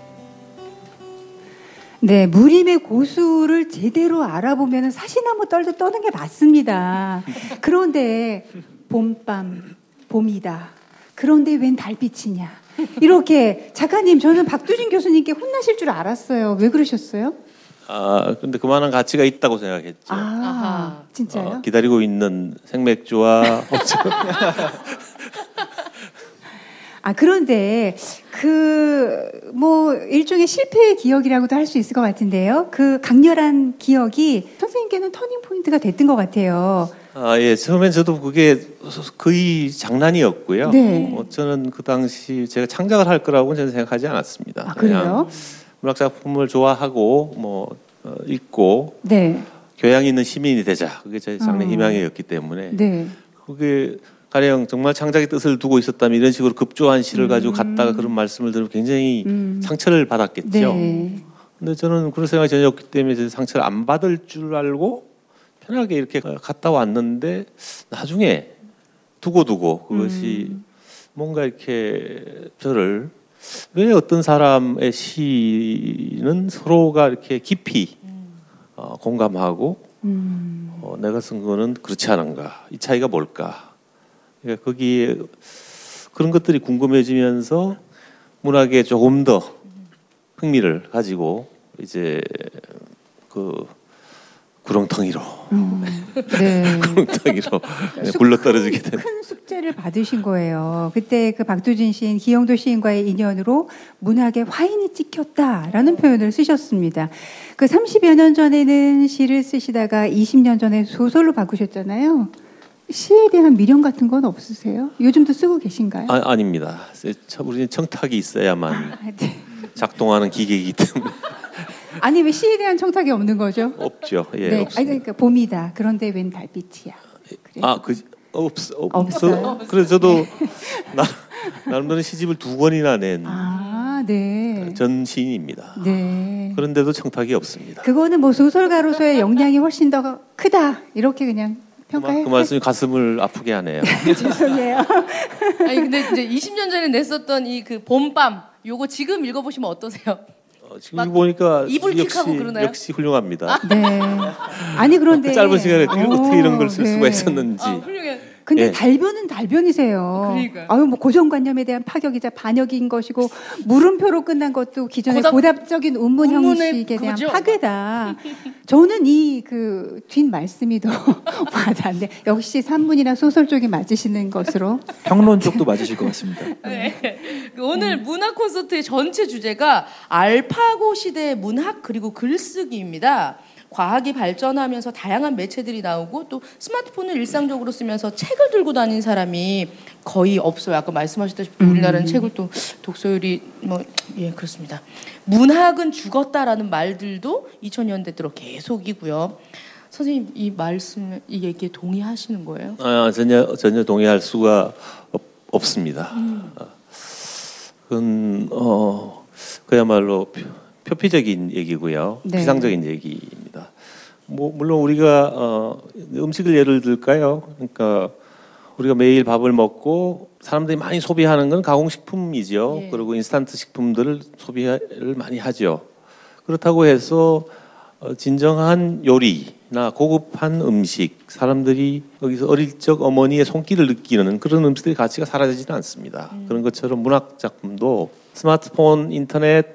네, 무림의 고수를 제대로 알아보면 사시나무 떨도 떠는 게 맞습니다. 그런데 봄밤, 봄이다. 그런데 웬 달빛이냐. 이렇게 작가님, 저는 박두진 교수님께 혼나실 줄 알았어요. 왜 그러셨어요? 근데 그만한 가치가 있다고 생각했죠. 진짜요? 기다리고 있는 생맥주와 그런데 일종의 실패의 기억이라고도 할 수 있을 것 같은데요. 그 강렬한 기억이 선생님께는 터닝 포인트가 됐던 것 같아요. 예, 처음엔 저도 그게 거의 장난이었고요. 네. 저는 그 당시 제가 창작을 할 거라고는 저는 생각하지 않았습니다. 그래요? 문학 작품을 좋아하고 읽고 네. 교양 있는 시민이 되자. 그게 제 장래 희망이었기 때문에 네. 그게 가령 정말 창작의 뜻을 두고 있었다면 이런 식으로 급조한 시를 가지고 갔다가 그런 말씀을 들으면 굉장히 상처를 받았겠죠. 네. 근데 저는 그런 생각이 전혀 없기 때문에 상처를 안 받을 줄 알고 편하게 이렇게 갔다 왔는데 나중에 두고두고 그것이 뭔가 이렇게 저를 왜 어떤 사람의 시는 서로가 이렇게 깊이 공감하고 내가 쓴 거는 그렇지 않은가, 이 차이가 뭘까, 그러니까 거기에 그런 것들이 궁금해지면서 문학에 조금 더 흥미를 가지고 이제 그 구렁텅이로 네. 구렁텅이로 굴러떨어지게 된 큰 숙제를 받으신 거예요. 그때 그 박두진 시인, 기영도 시인과의 인연으로 문학에 화인이 찍혔다라는 표현을 쓰셨습니다. 그 30여 년 전에는 시를 쓰시다가 20년 전에 소설로 바꾸셨잖아요. 시에 대한 미련 같은 건 없으세요? 요즘도 쓰고 계신가요? 아닙니다. 우리는 청탁이 있어야만 네. 작동하는 기계이기 때문에. 아니 왜 시에 대한 청탁이 없는 거죠? 없죠. 예, 네. 없습니다. 그러니까 봄이다. 그런데 웬 달빛이야. 없어요. 그래서 저도 나름대로 시집을 2권이나 낸 네. 전 시인입니다. 네. 그런데도 청탁이 없습니다. 그거는 소설가로서의 역량이 훨씬 더 크다. 이렇게 그냥 평가해. 그 말씀이 가슴을 아프게 하네요. 죄송해요. 아니 근데 이제 20년 전에 냈었던 이 그 봄밤 요거 지금 읽어보시면 어떠세요? 지금 보니까 이불킥하고 그러나요? 역시 훌륭합니다. 네. 아니 그런데 짧은 시간에 어떻게 이런 걸 쓸 네. 수가 있었는지. 훌륭해. 근데 예. 달변은 달변이세요. 그러니까요. 고정관념에 대한 파격이자 반역인 것이고 물음표로 끝난 것도 기존의 고답적인 운문 형식에 대한 그거죠? 파괴다. 저는 이 뒷 말씀이 더 와닿는데 역시 산문이나 소설 쪽이 맞으시는 것으로. 평론 쪽도 맞으실 것 같습니다. 네. 오늘 문학 콘서트의 전체 주제가 알파고 시대의 문학 그리고 글쓰기입니다. 과학이 발전하면서 다양한 매체들이 나오고 또 스마트폰을 일상적으로 쓰면서 책을 들고 다니는 사람이 거의 없어요. 아까 말씀하셨다시피 우리나라는 책을 또 독서율이 그렇습니다. 문학은 죽었다라는 말들도 2000년대 들어 계속이고요. 선생님 이 말씀 이 얘기에 동의하시는 거예요? 전혀 동의할 수가 없습니다. 그건 그야말로 표피적인 얘기고요. 네. 피상적인 얘기입니다. 물론 우리가 음식을 예를 들까요? 그러니까 우리가 매일 밥을 먹고 사람들이 많이 소비하는 건 가공식품이죠. 예. 그리고 인스턴트 식품들을 소비를 많이 하죠. 그렇다고 해서 진정한 요리나 고급한 음식, 사람들이 거기서 어릴 적 어머니의 손길을 느끼는 그런 음식들의 가치가 사라지지는 않습니다. 그런 것처럼 문학 작품도 스마트폰, 인터넷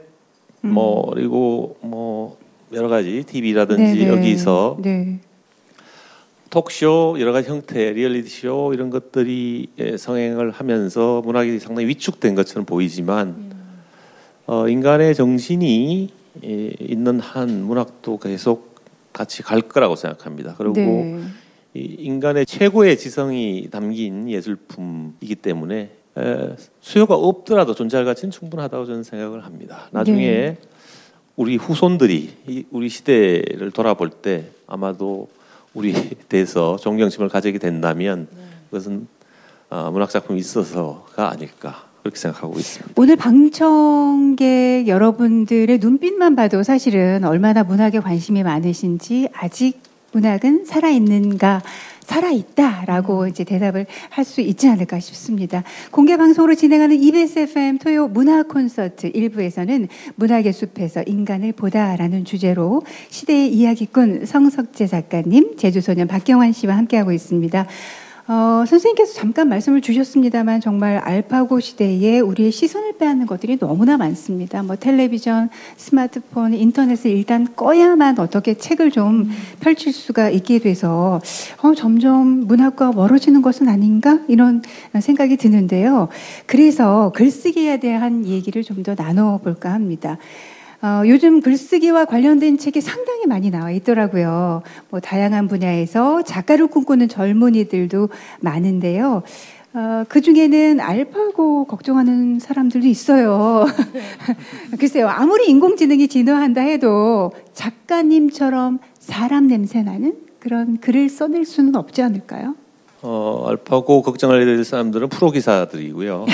그리고 여러 가지 TV라든지 네네. 여기서 네. 톡쇼 여러 가지 형태 리얼리티 쇼 이런 것들이 성행을 하면서 문학이 상당히 위축된 것처럼 보이지만 인간의 정신이 있는 한 문학도 계속 같이 갈 거라고 생각합니다. 그리고 네. 이 인간의 최고의 지성이 담긴 예술품이기 때문에 수요가 없더라도 존재할 가치는 충분하다고 저는 생각을 합니다. 나중에 네. 우리 후손들이 우리 시대를 돌아볼 때 아마도 우리에 대해서 존경심을 가지게 된다면 그것은 문학작품이 있어서가 아닐까 그렇게 생각하고 있습니다. 오늘 방청객 여러분들의 눈빛만 봐도 사실은 얼마나 문학에 관심이 많으신지 아직 문학은 살아있는가 살아있다라고 이제 대답을 할 수 있지 않을까 싶습니다. 공개 방송으로 진행하는 EBS FM 토요 문학 콘서트 1부에서는 문학의 숲에서 인간을 보다라는 주제로 시대의 이야기꾼 성석재 작가님, 제주소년 박경환 씨와 함께하고 있습니다. 선생님께서 잠깐 말씀을 주셨습니다만 정말 알파고 시대에 우리의 시선을 빼앗는 것들이 너무나 많습니다. 뭐 텔레비전, 스마트폰, 인터넷을 일단 꺼야만 어떻게 책을 좀 펼칠 수가 있게 돼서 점점 문학과 멀어지는 것은 아닌가 이런 생각이 드는데요. 그래서 글쓰기에 대한 얘기를 좀 더 나눠볼까 합니다. 요즘 글쓰기와 관련된 책이 상당히 많이 나와 있더라고요. 뭐 다양한 분야에서 작가를 꿈꾸는 젊은이들도 많은데요. 그 중에는 알파고 걱정하는 사람들도 있어요. 글쎄요, 아무리 인공지능이 진화한다 해도 작가님처럼 사람 냄새 나는 그런 글을 써낼 수는 없지 않을까요? 알파고 걱정할 될 사람들은 프로 기사들이고요.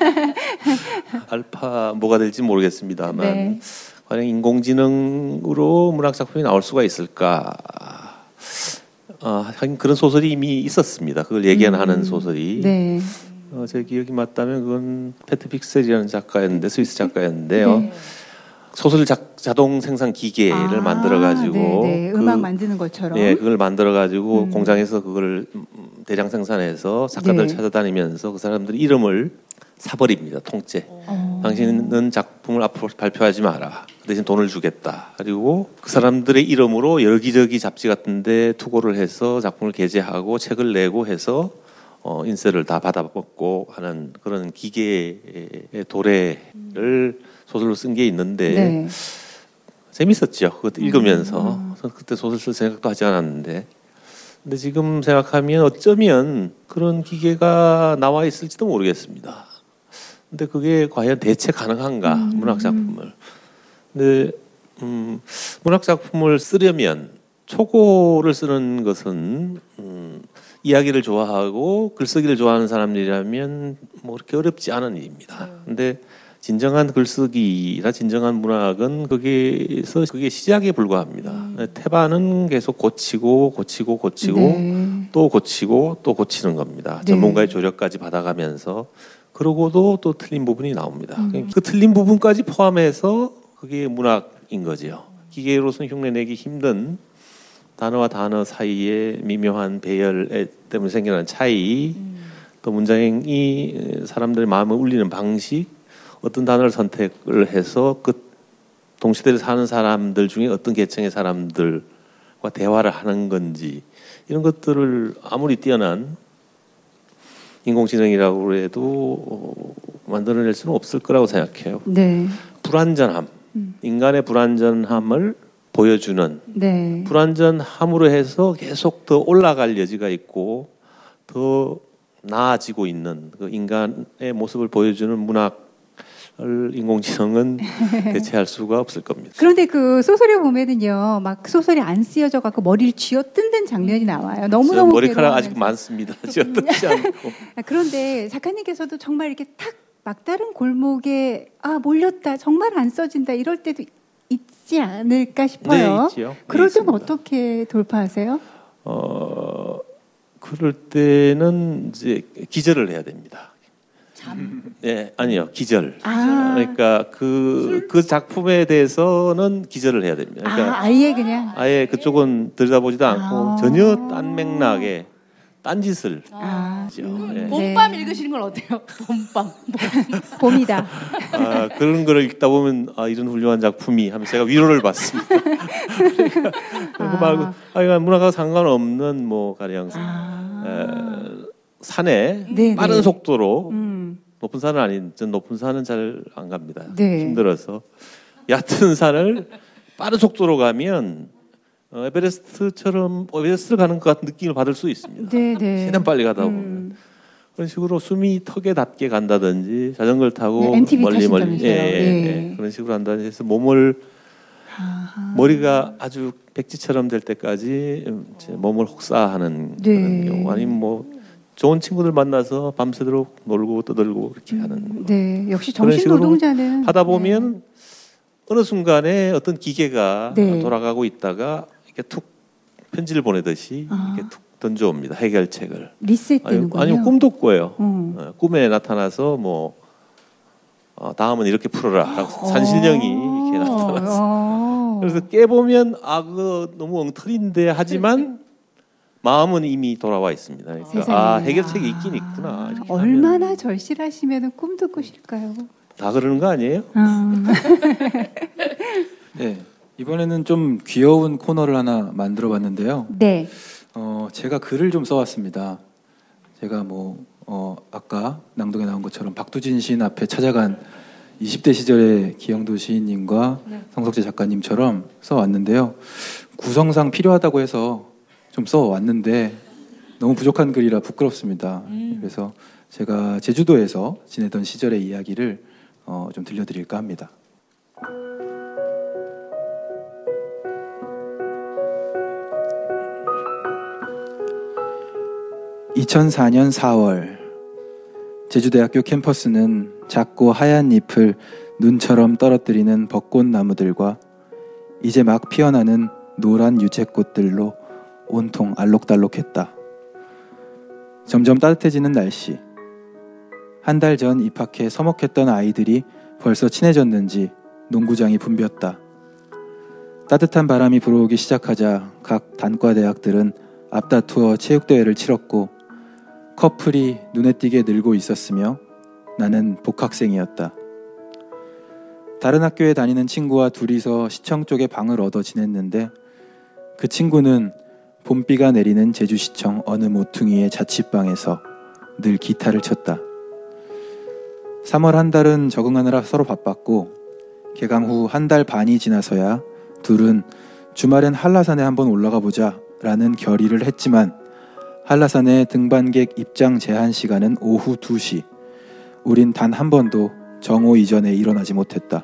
알파 뭐가 될지 모르겠습니다만 네. 과연 인공지능으로 문학 작품이 나올 수가 있을까? 하긴 그런 소설이 이미 있었습니다. 그걸 예견하는 소설이. 네. 제 기억이 맞다면 그건 페트 픽셀이라는 작가였는데 스위스 작가였는데요. 네. 소설 자동 생산 기계를 만들어 가지고 음악 만드는 것처럼 그걸 만들어 가지고 공장에서 그걸 대량 생산해서 작가들 찾아다니면서 그 사람들이 이름을 사버립니다. 통째. 당신은 작품을 앞으로 발표하지 마라. 대신 돈을 주겠다. 그리고 그 사람들의 이름으로 여기저기 잡지 같은데 투고를 해서 작품을 게재하고 책을 내고 해서 인쇄를 다 받아먹고 하는 그런 기계의 도래를 소설로 쓴 게 있는데 재밌었죠. 그것도 읽으면서 그때 소설 쓸 생각도 하지 않았는데 근데 지금 생각하면 어쩌면 그런 기계가 나와 있을지도 모르겠습니다. 근데 그게 과연 대체 가능한가 문학 작품을. 근데 문학 작품을 쓰려면 초고를 쓰는 것은 이야기를 좋아하고 글쓰기를 좋아하는 사람들이라면 뭐 그렇게 어렵지 않은 일입니다. 근데 진정한 글쓰기나 진정한 문학은 그게 시작에 불과합니다. 태반은 계속 고치고 또 고치고 또 고치는 겁니다. 전문가의 조력까지 받아가면서 그러고도 또 틀린 부분이 나옵니다. 그 틀린 부분까지 포함해서 그게 문학인 거죠. 기계로서는 흉내내기 힘든 단어와 단어 사이의 미묘한 배열 때문에 생겨난 차이, 또 문장이 사람들의 마음을 울리는 방식, 어떤 단어를 선택을 해서 그 동시대를 사는 사람들 중에 어떤 계층의 사람들과 대화를 하는 건지 이런 것들을 아무리 뛰어난 인공지능이라고 해도 만들어낼 수는 없을 거라고 생각해요. 네. 불완전함, 인간의 불완전함을 보여주는 불완전함으로 해서 계속 더 올라갈 여지가 있고 더 나아지고 있는 그 인간의 모습을 보여주는 문학을 인공지능은 대체할 수가 없을 겁니다. 그런데 그 소설에 보면은요, 막 소설이 안 쓰여져 갖고 머리를 쥐어뜯는 장면이 나와요. 너무너무 머리카락 아직 많습니다. 쥐어뜯지 않고. 그런데 작가님께서도 정말 이렇게 탁 막다른 골목에 몰렸다, 정말 안 써진다 이럴 때도 있지 않을까 싶어요. 네, 있지요. 그럴 때는 있습니다. 어떻게 돌파하세요? 그럴 때는 이제 기절을 해야 됩니다. 네, 아니요, 기절. 그러니까 그 작품에 대해서는 기절을 해야 됩니다. 그러니까 아예 그냥 아예 그쪽은 들여다보지도 않고 전혀 딴 맥락에 딴짓을 하죠. 예. 봄밤 읽으시는 건 어때요? 봄밤. 봄이다. 그런 거를 읽다 보면 이런 훌륭한 작품이 하면서 제가 위로를 받습니다. 그러니까 그거 말고 문학과 상관없는 뭐 가령 산에 네, 빠른 네. 속도로 높은 산은 아닌 전 높은 산은 잘 안 갑니다. 네. 힘들어서 얕은 산을 빠른 속도로 가면 에베레스트를 가는 것 같은 느낌을 받을 수 있습니다. 네, 네. 최대한 빨리 가다 보면 그런 식으로 숨이 턱에 닿게 간다든지 자전거를 타고 네, MTV 멀리 타신다면서요. 예. 그런 식으로 한다든지 해서 머리가 아주 백지처럼 될 때까지 몸을 혹사하는 네. 그런 경우 아니면 뭐 좋은 친구들 만나서 밤새도록 놀고 떠들고 그렇게 하는 네, 역시 그런 정신 식으로 노동자는 하다 보면 어느 순간에 어떤 기계가 네. 돌아가고 있다가 이렇게 툭 편지를 보내듯이 이렇게 툭 던져옵니다. 해결책을. 리셋되는군요. 아니면 꿈도 꿔요. 꿈에 나타나서 뭐 다음은 이렇게 풀어라라고 산신령이 이렇게 나타나서 그래서 깨보면 그거 너무 엉터리인데 하지만 마음은 이미 돌아와 있습니다. 그러니까 세상에. 해결책이 있긴 있구나. 이렇게 얼마나 하면 절실하시면 꿈도 꾸실까요? 다 그러는 거 아니에요? 네, 이번에는 좀 귀여운 코너를 하나 만들어봤는데요. 네. 제가 글을 좀 써왔습니다. 제가 아까 낭독에 나온 것처럼 박두진 시인 앞에 찾아간 20대 시절의 기영도 시인님과 성석재 작가님처럼 써왔는데요. 구성상 필요하다고 해서 좀 써왔는데 너무 부족한 글이라 부끄럽습니다. 그래서 제가 제주도에서 지내던 시절의 이야기를 좀 들려드릴까 합니다. 2004년 4월 제주대학교 캠퍼스는 작고 하얀 잎을 눈처럼 떨어뜨리는 벚꽃나무들과 이제 막 피어나는 노란 유채꽃들로 온통 알록달록했다. 점점 따뜻해지는 날씨. 한 달 전 입학해 서먹했던 아이들이 벌써 친해졌는지 농구장이 붐볐다. 따뜻한 바람이 불어오기 시작하자 각 단과대학들은 앞다투어 체육대회를 치렀고 커플이 눈에 띄게 늘고 있었으며 나는 복학생이었다. 다른 학교에 다니는 친구와 둘이서 시청 쪽에 방을 얻어 지냈는데 그 친구는 봄비가 내리는 제주시청 어느 모퉁이의 자취방에서 늘 기타를 쳤다. 3월 한 달은 적응하느라 서로 바빴고 개강 후 한 달 반이 지나서야 둘은 주말엔 한라산에 한번 올라가 보자 라는 결의를 했지만 한라산의 등반객 입장 제한 시간은 오후 2시. 우린 단 한 번도 정오 이전에 일어나지 못했다.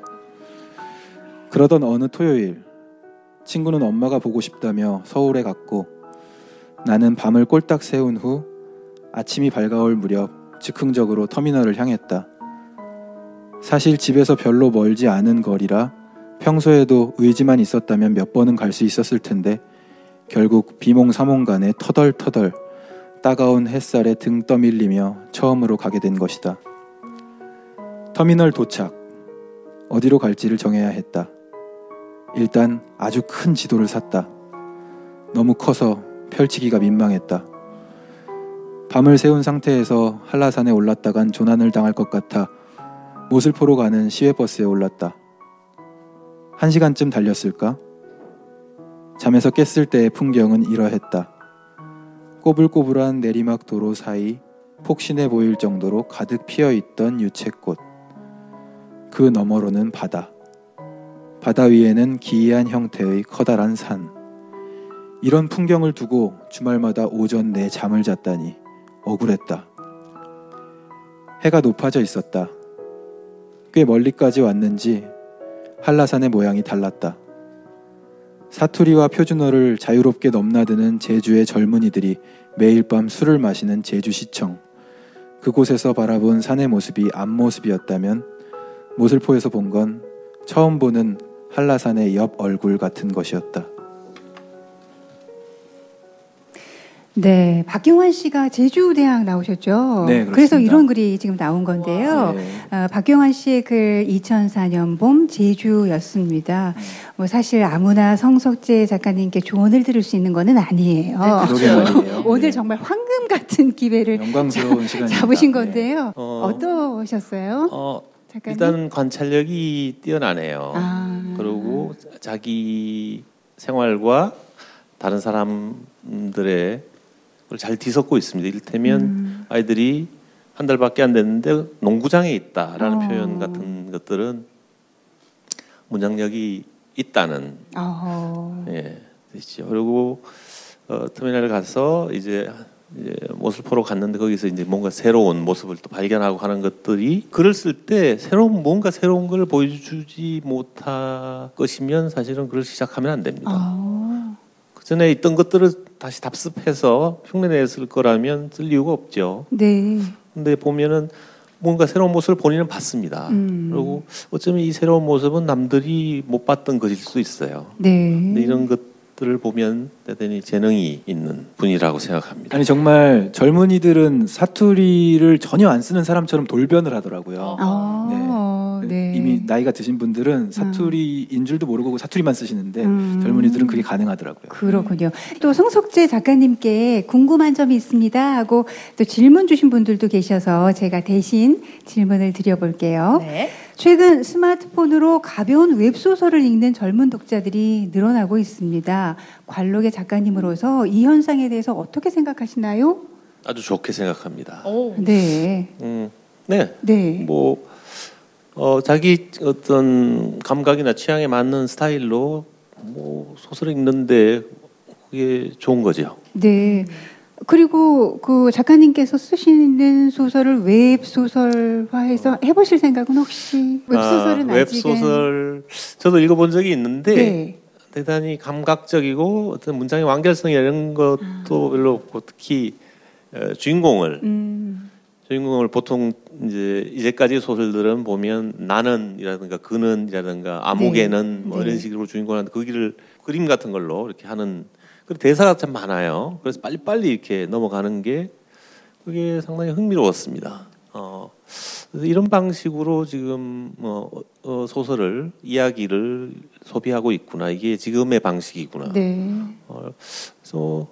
그러던 어느 토요일 친구는 엄마가 보고 싶다며 서울에 갔고 나는 밤을 꼴딱 새운 후 아침이 밝아올 무렵 즉흥적으로 터미널을 향했다. 사실 집에서 별로 멀지 않은 거리라 평소에도 의지만 있었다면 몇 번은 갈 수 있었을 텐데 결국 비몽사몽간에 터덜터덜 따가운 햇살에 등 떠밀리며 처음으로 가게 된 것이다. 터미널 도착. 어디로 갈지를 정해야 했다. 일단 아주 큰 지도를 샀다. 너무 커서 펼치기가 민망했다. 밤을 새운 상태에서 한라산에 올랐다간 조난을 당할 것 같아 모슬포로 가는 시외버스에 올랐다. 1시간쯤 달렸을까? 잠에서 깼을 때의 풍경은 이러했다. 꼬불꼬불한 내리막 도로 사이 폭신해 보일 정도로 가득 피어있던 유채꽃. 그 너머로는 바다. 바다 위에는 기이한 형태의 커다란 산. 이런 풍경을 두고 주말마다 오전 내 잠을 잤다니 억울했다. 해가 높아져 있었다. 꽤 멀리까지 왔는지 한라산의 모양이 달랐다. 사투리와 표준어를 자유롭게 넘나드는 제주의 젊은이들이 매일 밤 술을 마시는 제주시청. 그곳에서 바라본 산의 모습이 앞모습이었다면 모슬포에서 본 건 처음 보는 한라산의 옆 얼굴 같은 것이었다. 네, 박경환 씨가 제주대학 나오셨죠? 네, 그렇습니다. 그래서 이런 글이 지금 나온 건데요. 네. 박경환 씨의 글 2004년 봄 제주였습니다. 뭐 사실 아무나 성석재 작가님께 조언을 들을 수 있는 거는 아니에요. 그러게 말이에요. 오늘 네. 정말 황금 같은 기회를 영광스러운 시간입니다. 잡으신 네. 건데요. 어떠셨어요? 작가님? 일단 관찰력이 뛰어나네요. 그리고 자기 생활과 다른 사람들의 걸 잘 뒤섞고 있습니다. 이를테면 아이들이 한 달밖에 안 됐는데 농구장에 있다라는 표현 같은 것들은 문장력이 있다는 예, 뜻이죠. 그리고 터미널에 가서 이제 모슬포로 갔는데 거기서 이제 뭔가 새로운 모습을 또 발견하고 하는 것들이 글을 쓸 때 뭔가 새로운 걸 보여주지 못할 것이면 사실은 글을 시작하면 안 됩니다. 그 전에 있던 것들을 다시 답습해서 흉내내 쓸 거라면 쓸 이유가 없죠. 네. 근데 보면은 뭔가 새로운 모습을 본인은 봤습니다. 그리고 어쩌면 이 새로운 모습은 남들이 못 봤던 것일 수도 있어요. 네. 근데 이런 것들을 보면 대단히 재능이 있는 분이라고 생각합니다. 아니 정말 젊은이들은 사투리를 전혀 안 쓰는 사람처럼 돌변을 하더라고요. 네. 이미 나이가 드신 분들은 사투리인 줄도 모르고 사투리만 쓰시는데 젊은이들은 그게 가능하더라고요. 그렇군요. 또 성석재 작가님께 궁금한 점이 있습니다 하고 또 질문 주신 분들도 계셔서 제가 대신 질문을 드려볼게요. 네. 최근 스마트폰으로 가벼운 웹소설을 읽는 젊은 독자들이 늘어나고 있습니다. 관록의 작가님으로서 이 현상에 대해서 어떻게 생각하시나요? 아주 좋게 생각합니다. 네. 네. 뭐 자기 어떤 감각이나 취향에 맞는 스타일로 뭐 소설을 읽는데 그게 좋은 거죠. 네. 그리고 그 작가님께서 쓰시는 소설을 웹소설화해서 해보실 생각은 혹시? 웹소설은 웹소설 저도 읽어본 적이 있는데 대단히 감각적이고 어떤 문장의 완결성 이런 것도 별로 없고 특히 주인공을 보통 이제까지 소설들은 보면 나는이라든가 그는이라든가 아무개는 뭐 이런 식으로 주인공한테 그 길을 그림 같은 걸로 이렇게 하는 그 대사가 참 많아요. 그래서 빨리빨리 이렇게 넘어가는 게 그게 상당히 흥미로웠습니다. 그래서 이런 방식으로 지금 소설을 이야기를 소비하고 있구나. 이게 지금의 방식이구나. 네. 그래서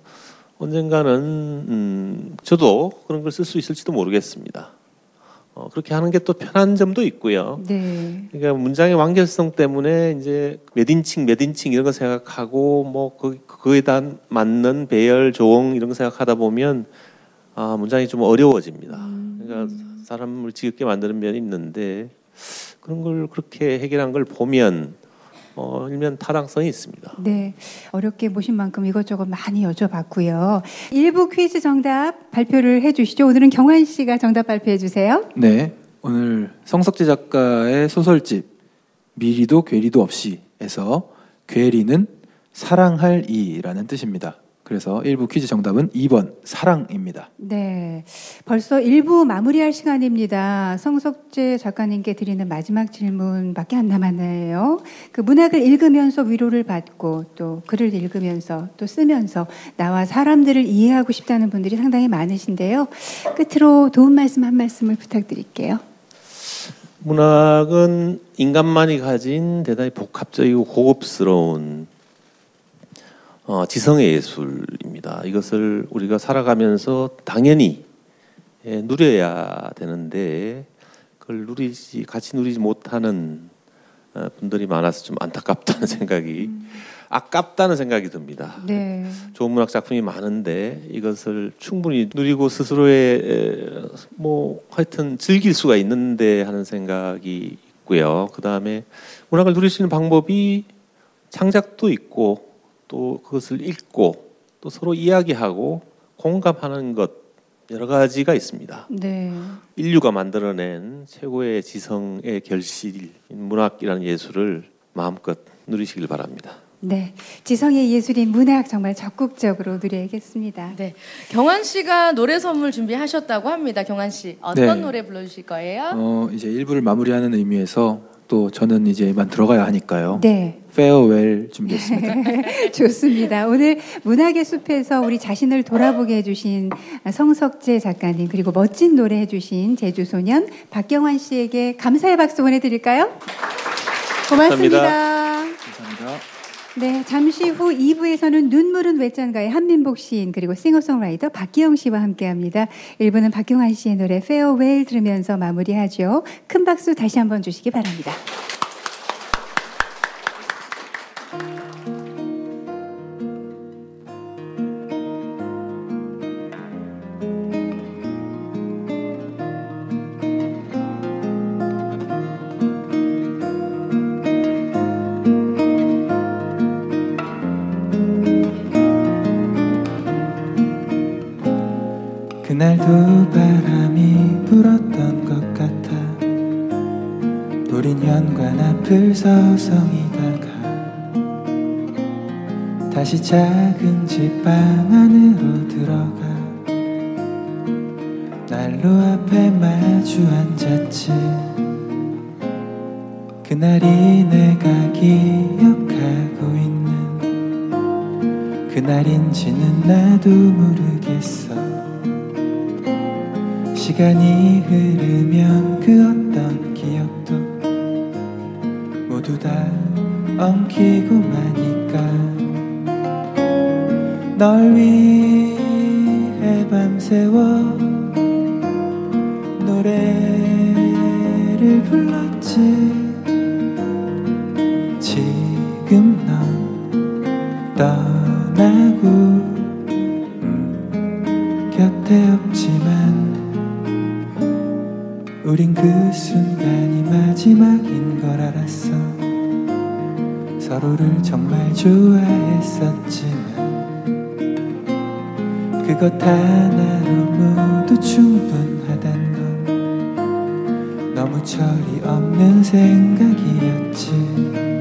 언젠가는 저도 그런 걸 쓸 수 있을지도 모르겠습니다. 그렇게 하는 게 또 편한 점도 있고요. 네. 그러니까 문장의 완결성 때문에 이제 몇 인칭 이런 거 생각하고 뭐 그거에 맞는 배열, 조응 이런 거 생각하다 보면 문장이 좀 어려워집니다. 그러니까 사람을 지겹게 만드는 면이 있는데 그런 걸 그렇게 해결한 걸 보면 일면 타당성이 있습니다. 네, 어렵게 모신 만큼 이것저것 많이 여쭤봤고요. 1부 퀴즈 정답 발표를 해주시죠. 오늘은 경환 씨가 정답 발표해 주세요. 네, 오늘 성석재 작가의 소설집 미리도 괴리도 없이에서 괴리는 사랑할 이라는 뜻입니다. 그래서 1부 퀴즈 정답은 2번 사랑입니다. 네, 벌써 1부 마무리할 시간입니다. 성석재 작가님께 드리는 마지막 질문밖에 안 남았네요. 그 문학을 읽으면서 위로를 받고 또 글을 읽으면서 또 쓰면서 나와 사람들을 이해하고 싶다는 분들이 상당히 많으신데요. 끝으로 도움 말씀 한 말씀을 부탁드릴게요. 문학은 인간만이 가진 대단히 복합적이고 고급스러운 지성의 예술입니다. 이것을 우리가 살아가면서 당연히 누려야 되는데 그걸 같이 누리지 못하는 분들이 많아서 좀 안타깝다는 생각이 아깝다는 생각이 듭니다. 네. 좋은 문학 작품이 많은데 이것을 충분히 누리고 스스로의 하여튼 즐길 수가 있는데 하는 생각이 있고요. 그 다음에 문학을 누릴 수 있는 방법이 창작도 있고 또 그것을 읽고 또 서로 이야기하고 공감하는 것 여러 가지가 있습니다. 네. 인류가 만들어낸 최고의 지성의 결실인 문학이라는 예술을 마음껏 누리시길 바랍니다. 네, 지성의 예술인 문학 정말 적극적으로 누려야겠습니다. 네, 경환 씨가 노래 선물 준비하셨다고 합니다. 경환 씨 어떤 네. 노래 불러주실 거예요? 이제 1부를 마무리하는 의미에서 또 저는 이제만 들어가야 하니까요. 네. 페어웰 준비했습니다. 좋습니다. 오늘 문학의 숲에서 우리 자신을 돌아보게 해주신 성석재 작가님 그리고 멋진 노래 해주신 제주소년 박경환 씨에게 감사의 박수 보내드릴까요? 고맙습니다. 감사합니다. 네, 잠시 후 2부에서는 눈물은 외전가의 한민복 시인 그리고 싱어송라이터 박기영 씨와 함께합니다. 1부는 박경환 씨의 노래 페어웰 들으면서 마무리하죠. 큰 박수 다시 한번 주시기 바랍니다. 그날도 바람이 불었던 것 같아 우린 현관 앞을 서성이다가 다시 작은 집방 안으로 들어가 난로 앞에 마주 앉았지. 그날이 내가 기억하고 있는 그날인지는 나도 모르겠어. 시간이 흐르면 그 어떤 기억도 모두 다 엉키고 마니까 널 위해 밤새워 노래를 불렀지. 지금 넌 떠나고 곁에 없지만 우린 그 순간이 마지막인 걸 알았어. 서로를 정말 좋아했었지만 그것 하나로 모두 충분하단 건 너무 철이 없는 생각이었지.